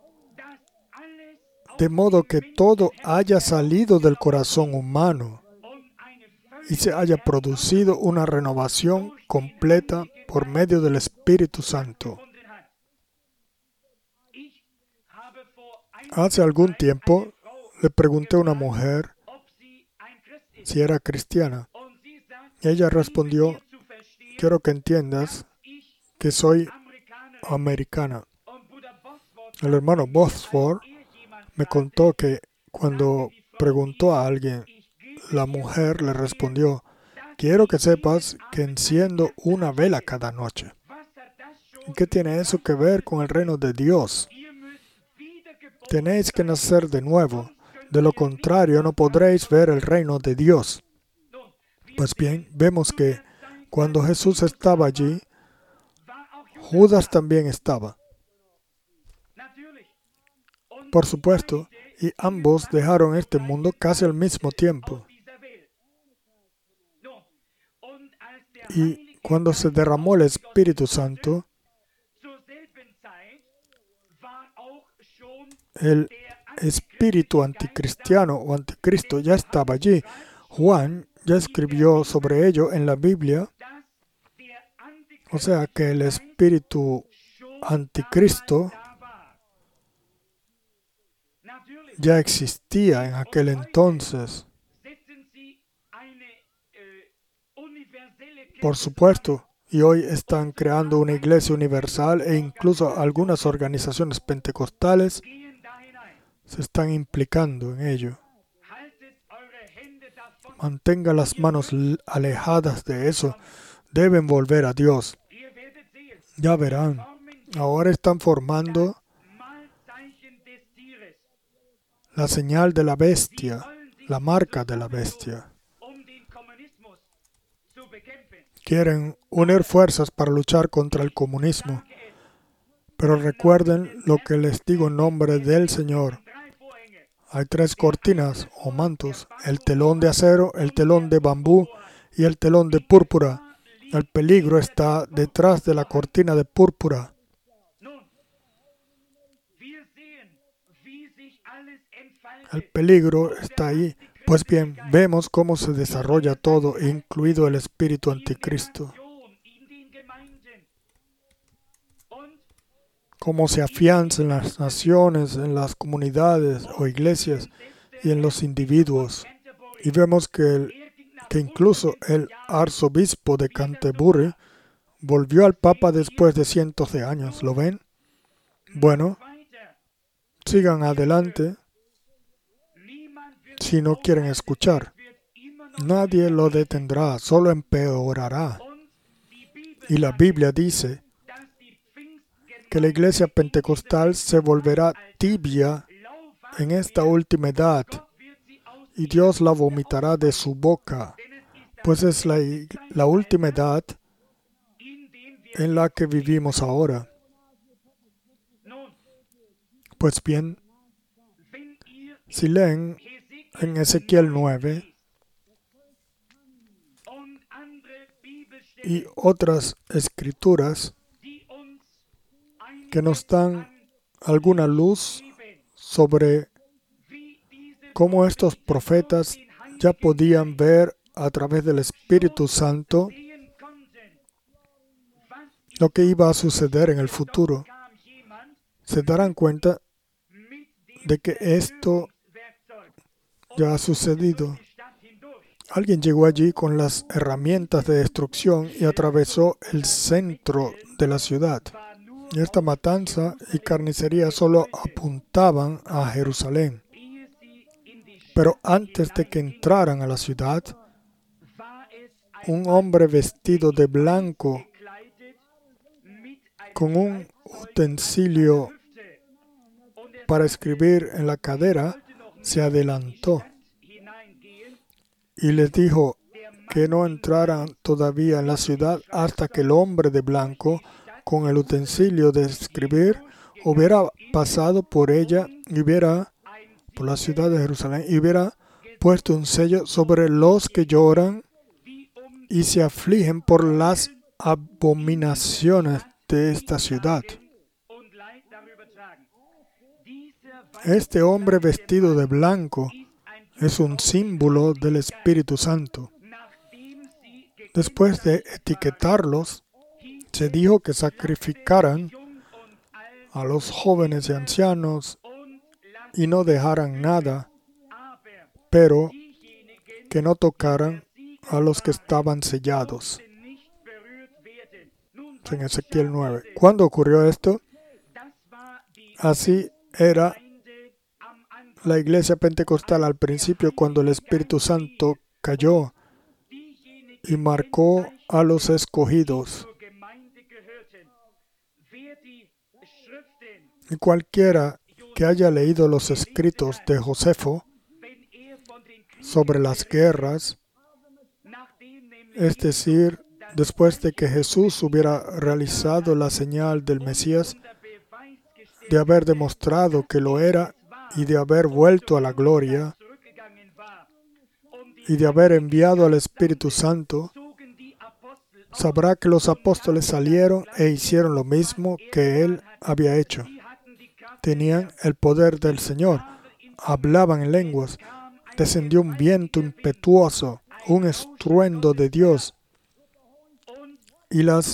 de modo que todo haya salido del corazón humano y se haya producido una renovación completa por medio del Espíritu Santo. Hace algún tiempo le pregunté a una mujer si era cristiana. Y ella respondió, quiero que entiendas que soy americana. El hermano Bosford me contó que cuando preguntó a alguien, la mujer le respondió, quiero que sepas que enciendo una vela cada noche. ¿Qué tiene eso que ver con el reino de Dios? Tenéis que nacer de nuevo. De lo contrario, no podréis ver el reino de Dios. Pues bien, vemos que cuando Jesús estaba allí, Judas también estaba. Por supuesto, y ambos dejaron este mundo casi al mismo tiempo. Y cuando se derramó el Espíritu Santo, el espíritu anticristiano o anticristo ya estaba allí. Juan ya escribió sobre ello en la Biblia. O sea que el espíritu anticristo ya existía en aquel entonces. Por supuesto, y hoy están creando una iglesia universal e incluso algunas organizaciones pentecostales se están implicando en ello. Mantenga las manos alejadas de eso. Deben volver a Dios. Ya verán. Ahora están formando la señal de la bestia, la marca de la bestia. Quieren unir fuerzas para luchar contra el comunismo. Pero recuerden lo que les digo en nombre del Señor. Hay 3 cortinas o mantos, el telón de acero, el telón de bambú y el telón de púrpura. El peligro está detrás de la cortina de púrpura. El peligro está ahí. Pues bien, vemos cómo se desarrolla todo, incluido el espíritu anticristo. Cómo se afianza en las naciones, en las comunidades o iglesias y en los individuos. Y vemos que incluso el arzobispo de Canterbury volvió al Papa después de cientos de años. ¿Lo ven? Bueno, sigan adelante si no quieren escuchar. Nadie lo detendrá, solo empeorará. Y la Biblia dice que la iglesia pentecostal se volverá tibia en esta última edad y Dios la vomitará de su boca, pues es la última edad en la que vivimos ahora. Pues bien, si leen en Ezequiel 9 y otras escrituras que nos dan alguna luz sobre cómo estos profetas ya podían ver a través del Espíritu Santo lo que iba a suceder en el futuro, se darán cuenta de que esto ya ha sucedido. Alguien llegó allí con las herramientas de destrucción y atravesó el centro de la ciudad. Y esta matanza y carnicería solo apuntaban a Jerusalén. Pero antes de que entraran a la ciudad, un hombre vestido de blanco con un utensilio para escribir en la cadera se adelantó y les dijo que no entraran todavía en la ciudad hasta que el hombre de blanco con el utensilio de escribir hubiera pasado por ella y por la ciudad de Jerusalén y hubiera puesto un sello sobre los que lloran y se afligen por las abominaciones de esta ciudad. Este hombre vestido de blanco es un símbolo del Espíritu Santo. Después de etiquetarlos, se dijo que sacrificaran a los jóvenes y ancianos y no dejaran nada, pero que no tocaran a los que estaban sellados. En Ezequiel 9. ¿Cuándo ocurrió esto? Así era la iglesia pentecostal al principio, cuando el Espíritu Santo cayó y marcó a los escogidos. Y cualquiera que haya leído los escritos de Josefo sobre las guerras, es decir, después de que Jesús hubiera realizado la señal del Mesías, de haber demostrado que lo era y de haber vuelto a la gloria y de haber enviado al Espíritu Santo, sabrá que los apóstoles salieron e hicieron lo mismo que Él había hecho. Tenían el poder del Señor, hablaban en lenguas, descendió un viento impetuoso, un estruendo de Dios, y las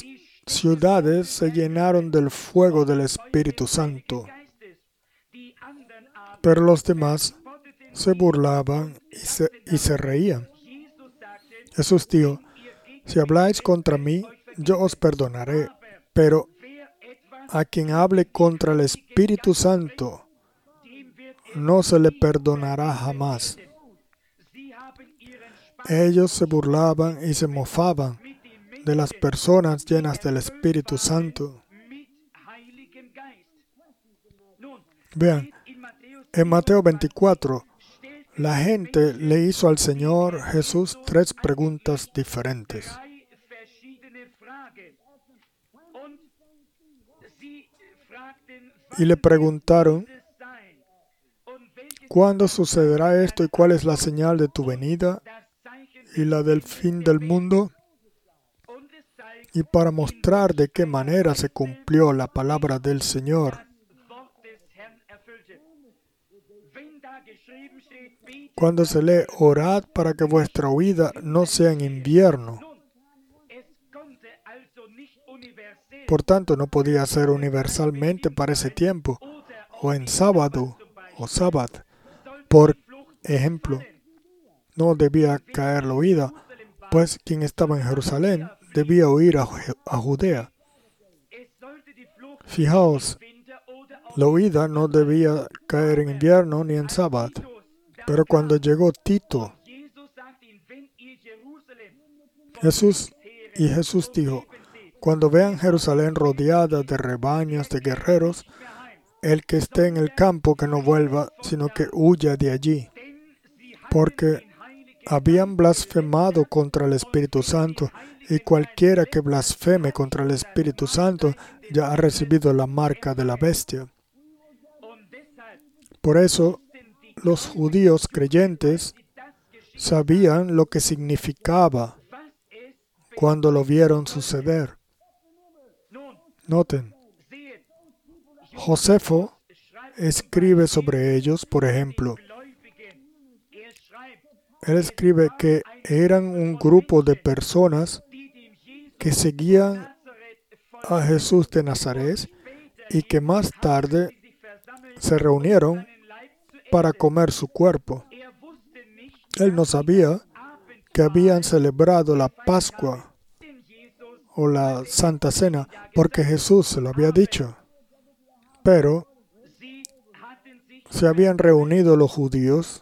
ciudades se llenaron del fuego del Espíritu Santo. Pero los demás se burlaban y se reían. Jesús dijo, si habláis contra mí, yo os perdonaré, pero a quien hable contra el Espíritu Santo, no se le perdonará jamás. Ellos se burlaban y se mofaban de las personas llenas del Espíritu Santo. Vean, en Mateo 24, la gente le hizo al Señor Jesús 3 preguntas diferentes. Y le preguntaron, ¿cuándo sucederá esto y cuál es la señal de tu venida y la del fin del mundo? Y para mostrar de qué manera se cumplió la palabra del Señor. Cuando se lee, orad para que vuestra huida no sea en invierno. Por tanto, no podía ser universalmente para ese tiempo, o en sábado, o sábado. Por ejemplo, no debía caer la huida, pues quien estaba en Jerusalén debía huir a Judea. Fijaos, la huida no debía caer en invierno ni en sábado. Pero cuando llegó Tito, Jesús dijo, cuando vean Jerusalén rodeada de rebaños de guerreros, el que esté en el campo que no vuelva, sino que huya de allí, porque habían blasfemado contra el Espíritu Santo, y cualquiera que blasfeme contra el Espíritu Santo ya ha recibido la marca de la bestia. Por eso, los judíos creyentes sabían lo que significaba cuando lo vieron suceder. Noten, Josefo escribe sobre ellos, por ejemplo. Él escribe que eran un grupo de personas que seguían a Jesús de Nazaret y que más tarde se reunieron para comer su cuerpo. Él no sabía que habían celebrado la Pascua o la Santa Cena porque Jesús se lo había dicho. Pero se habían reunido los judíos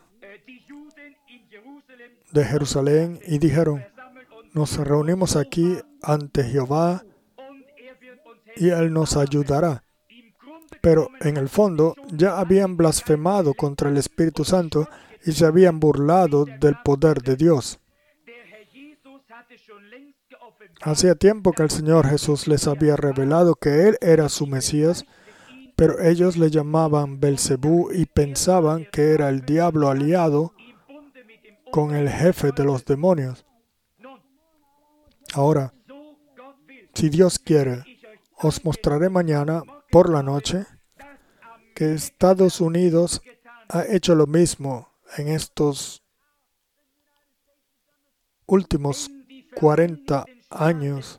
de Jerusalén y dijeron, nos reunimos aquí ante Jehová y Él nos ayudará. Pero en el fondo ya habían blasfemado contra el Espíritu Santo y se habían burlado del poder de Dios. Hacía tiempo que el Señor Jesús les había revelado que Él era su Mesías, pero ellos le llamaban Belcebú y pensaban que era el diablo aliado con el jefe de los demonios. Ahora, si Dios quiere, os mostraré mañana por la noche que Estados Unidos ha hecho lo mismo en estos últimos 40 años.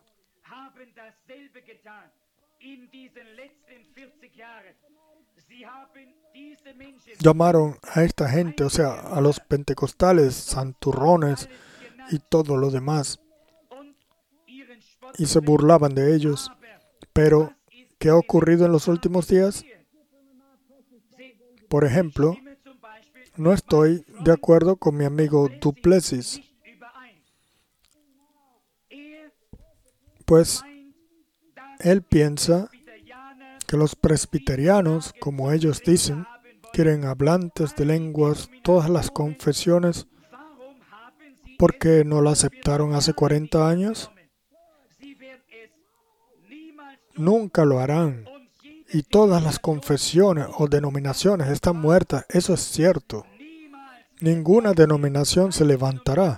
Llamaron a esta gente, o sea, a los pentecostales, santurrones y todo lo demás, y se burlaban de ellos. Pero, ¿qué ha ocurrido en los últimos días? Por ejemplo, no estoy de acuerdo con mi amigo Duplessis, pues él piensa que los presbiterianos, como ellos dicen, quieren hablantes de lenguas, todas las confesiones, ¿por qué no la aceptaron hace 40 años? Nunca lo harán. Y todas las confesiones o denominaciones están muertas. Eso es cierto. Ninguna denominación se levantará.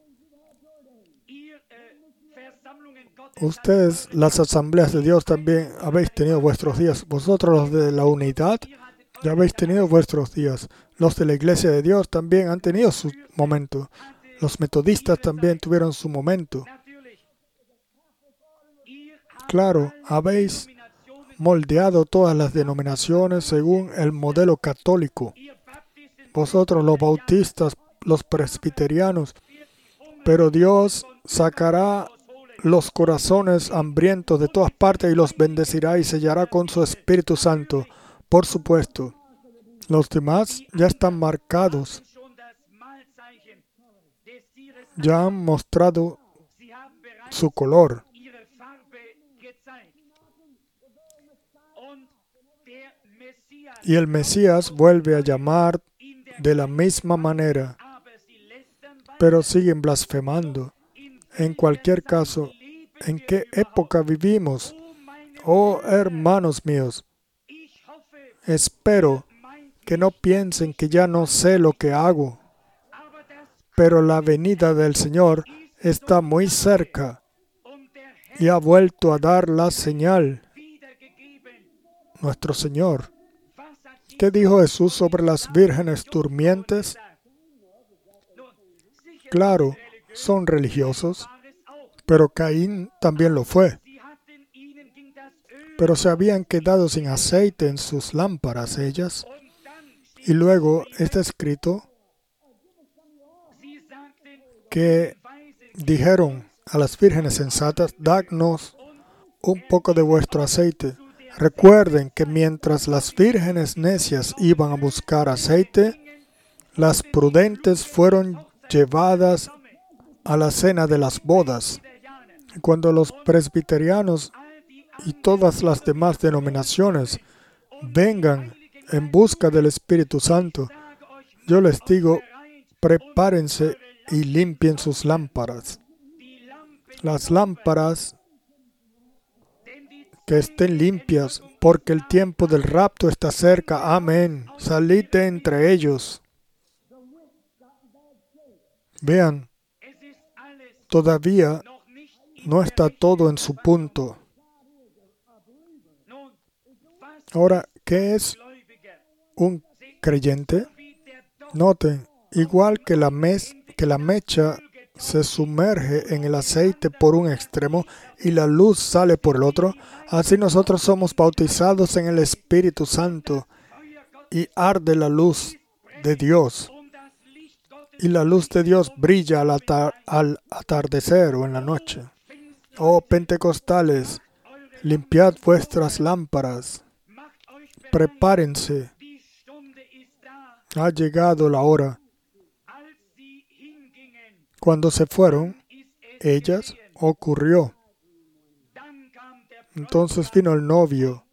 Ustedes, las asambleas de Dios, también habéis tenido vuestros días. Vosotros, los de la unidad, ya habéis tenido vuestros días. Los de la Iglesia de Dios también han tenido su momento. Los metodistas también tuvieron su momento. Claro, habéis moldeado todas las denominaciones según el modelo católico. Vosotros los bautistas, los presbiterianos, pero Dios sacará los corazones hambrientos de todas partes y los bendecirá y sellará con su Espíritu Santo. Por supuesto, los demás ya están marcados, ya han mostrado su color. Y el Mesías vuelve a llamar de la misma manera, pero siguen blasfemando. En cualquier caso, ¿en qué época vivimos? Oh, hermanos míos, espero que no piensen que ya no sé lo que hago, pero la venida del Señor está muy cerca y ha vuelto a dar la señal. Nuestro Señor. ¿Qué dijo Jesús sobre las vírgenes durmientes? Claro, son religiosos, pero Caín también lo fue. Pero se habían quedado sin aceite en sus lámparas ellas. Y luego está escrito que dijeron a las vírgenes sensatas, dadnos un poco de vuestro aceite. Recuerden que mientras las vírgenes necias iban a buscar aceite, las prudentes fueron llevadas a la cena de las bodas. Cuando los presbiterianos y todas las demás denominaciones vengan en busca del Espíritu Santo, yo les digo, prepárense y limpien sus lámparas. Las lámparas que estén limpias, porque el tiempo del rapto está cerca. Amén. Salid de entre ellos. Vean, todavía no está todo en su punto. Ahora, ¿qué es un creyente? Noten, igual que la mecha se sumerge en el aceite por un extremo y la luz sale por el otro, así nosotros somos bautizados en el Espíritu Santo y arde la luz de Dios. Y la luz de Dios brilla al atardecer o en la noche. Oh pentecostales, limpiad vuestras lámparas. Prepárense. Ha llegado la hora. Cuando se fueron, ellas, ocurrió. Entonces vino el novio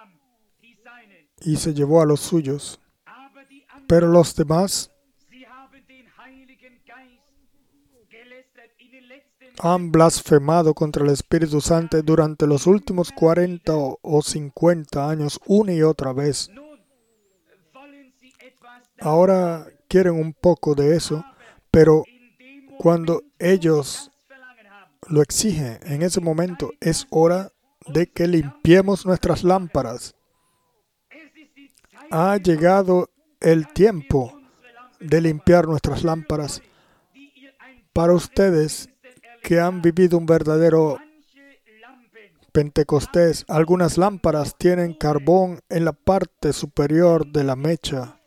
y se llevó a los suyos. Pero los demás han blasfemado contra el Espíritu Santo durante los últimos 40 o 50 años, una y otra vez. Ahora quieren un poco de eso, pero cuando ellos lo exigen, en ese momento es hora de que limpiemos nuestras lámparas. Ha llegado el tiempo de limpiar nuestras lámparas. Para ustedes que han vivido un verdadero Pentecostés, algunas lámparas tienen carbón en la parte superior de la mecha.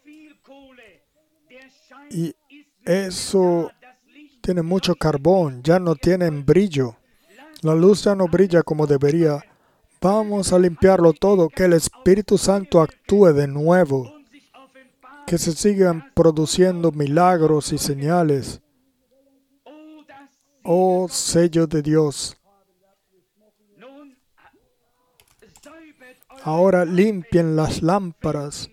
Y eso tiene mucho carbón, ya no tienen brillo. La luz ya no brilla como debería. Vamos a limpiarlo todo, que el Espíritu Santo actúe de nuevo, que se sigan produciendo milagros y señales. Oh, sello de Dios. Ahora limpien las lámparas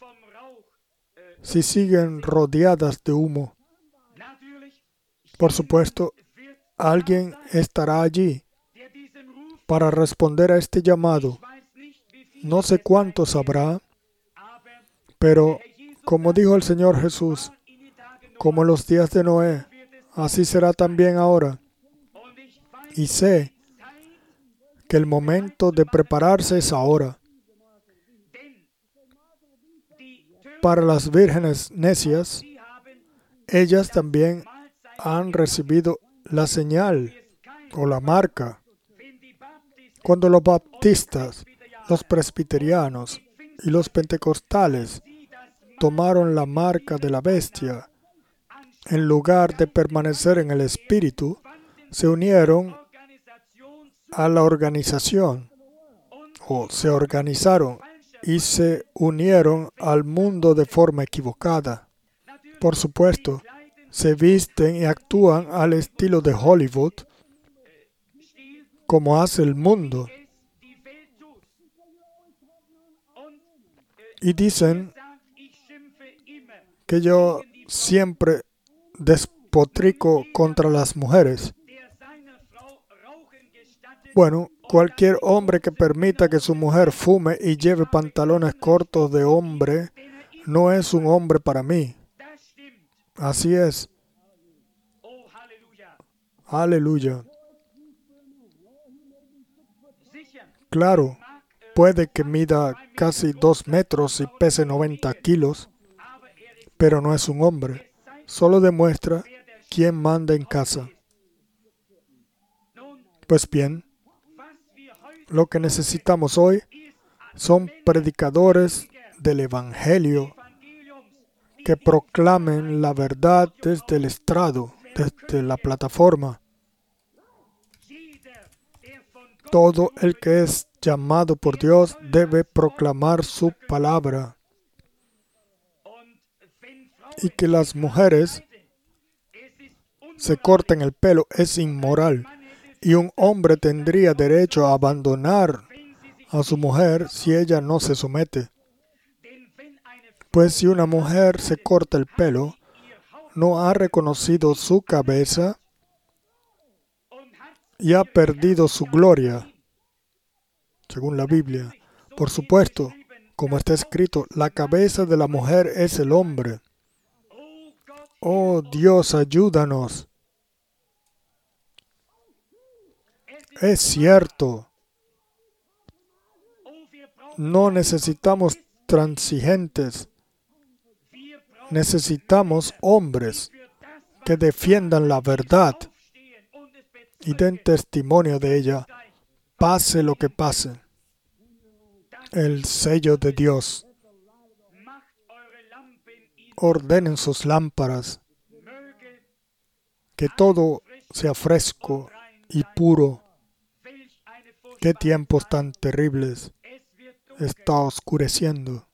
si siguen rodeadas de humo. Por supuesto, alguien estará allí para responder a este llamado. No sé cuántos habrá, pero como dijo el Señor Jesús, como en los días de Noé, así será también ahora. Y sé que el momento de prepararse es ahora. Para las vírgenes necias, ellas también han recibido la señal o la marca. Cuando los bautistas, Los presbiterianos y los pentecostales tomaron la marca de la bestia. En lugar de permanecer en el Espíritu, se unieron a la organización, o se organizaron y se unieron al mundo de forma equivocada. Por supuesto, se visten y actúan al estilo de Hollywood, como hace el mundo. Y dicen que yo siempre despotrico contra las mujeres. Bueno, cualquier hombre que permita que su mujer fume y lleve pantalones cortos de hombre no es un hombre para mí. Así es. Aleluya. Claro, puede que mida casi 2 metros y pese 90 kilos, pero no es un hombre. Solo demuestra quién manda en casa. Pues bien, lo que necesitamos hoy son predicadores del Evangelio que proclamen la verdad desde el estrado, desde la plataforma. Todo el que es llamado por Dios debe proclamar su palabra. Y que las mujeres se corten el pelo es inmoral. Y un hombre tendría derecho a abandonar a su mujer si ella no se somete. Pues si una mujer se corta el pelo, no ha reconocido su cabeza y ha perdido su gloria, según la Biblia. Por supuesto, como está escrito, la cabeza de la mujer es el hombre. Oh Dios, ayúdanos. Es cierto. No necesitamos transigentes. Necesitamos hombres que defiendan la verdad y den testimonio de ella, pase lo que pase. El sello de Dios. Ordenen sus lámparas, que todo sea fresco y puro. Qué tiempos tan terribles. Está oscureciendo.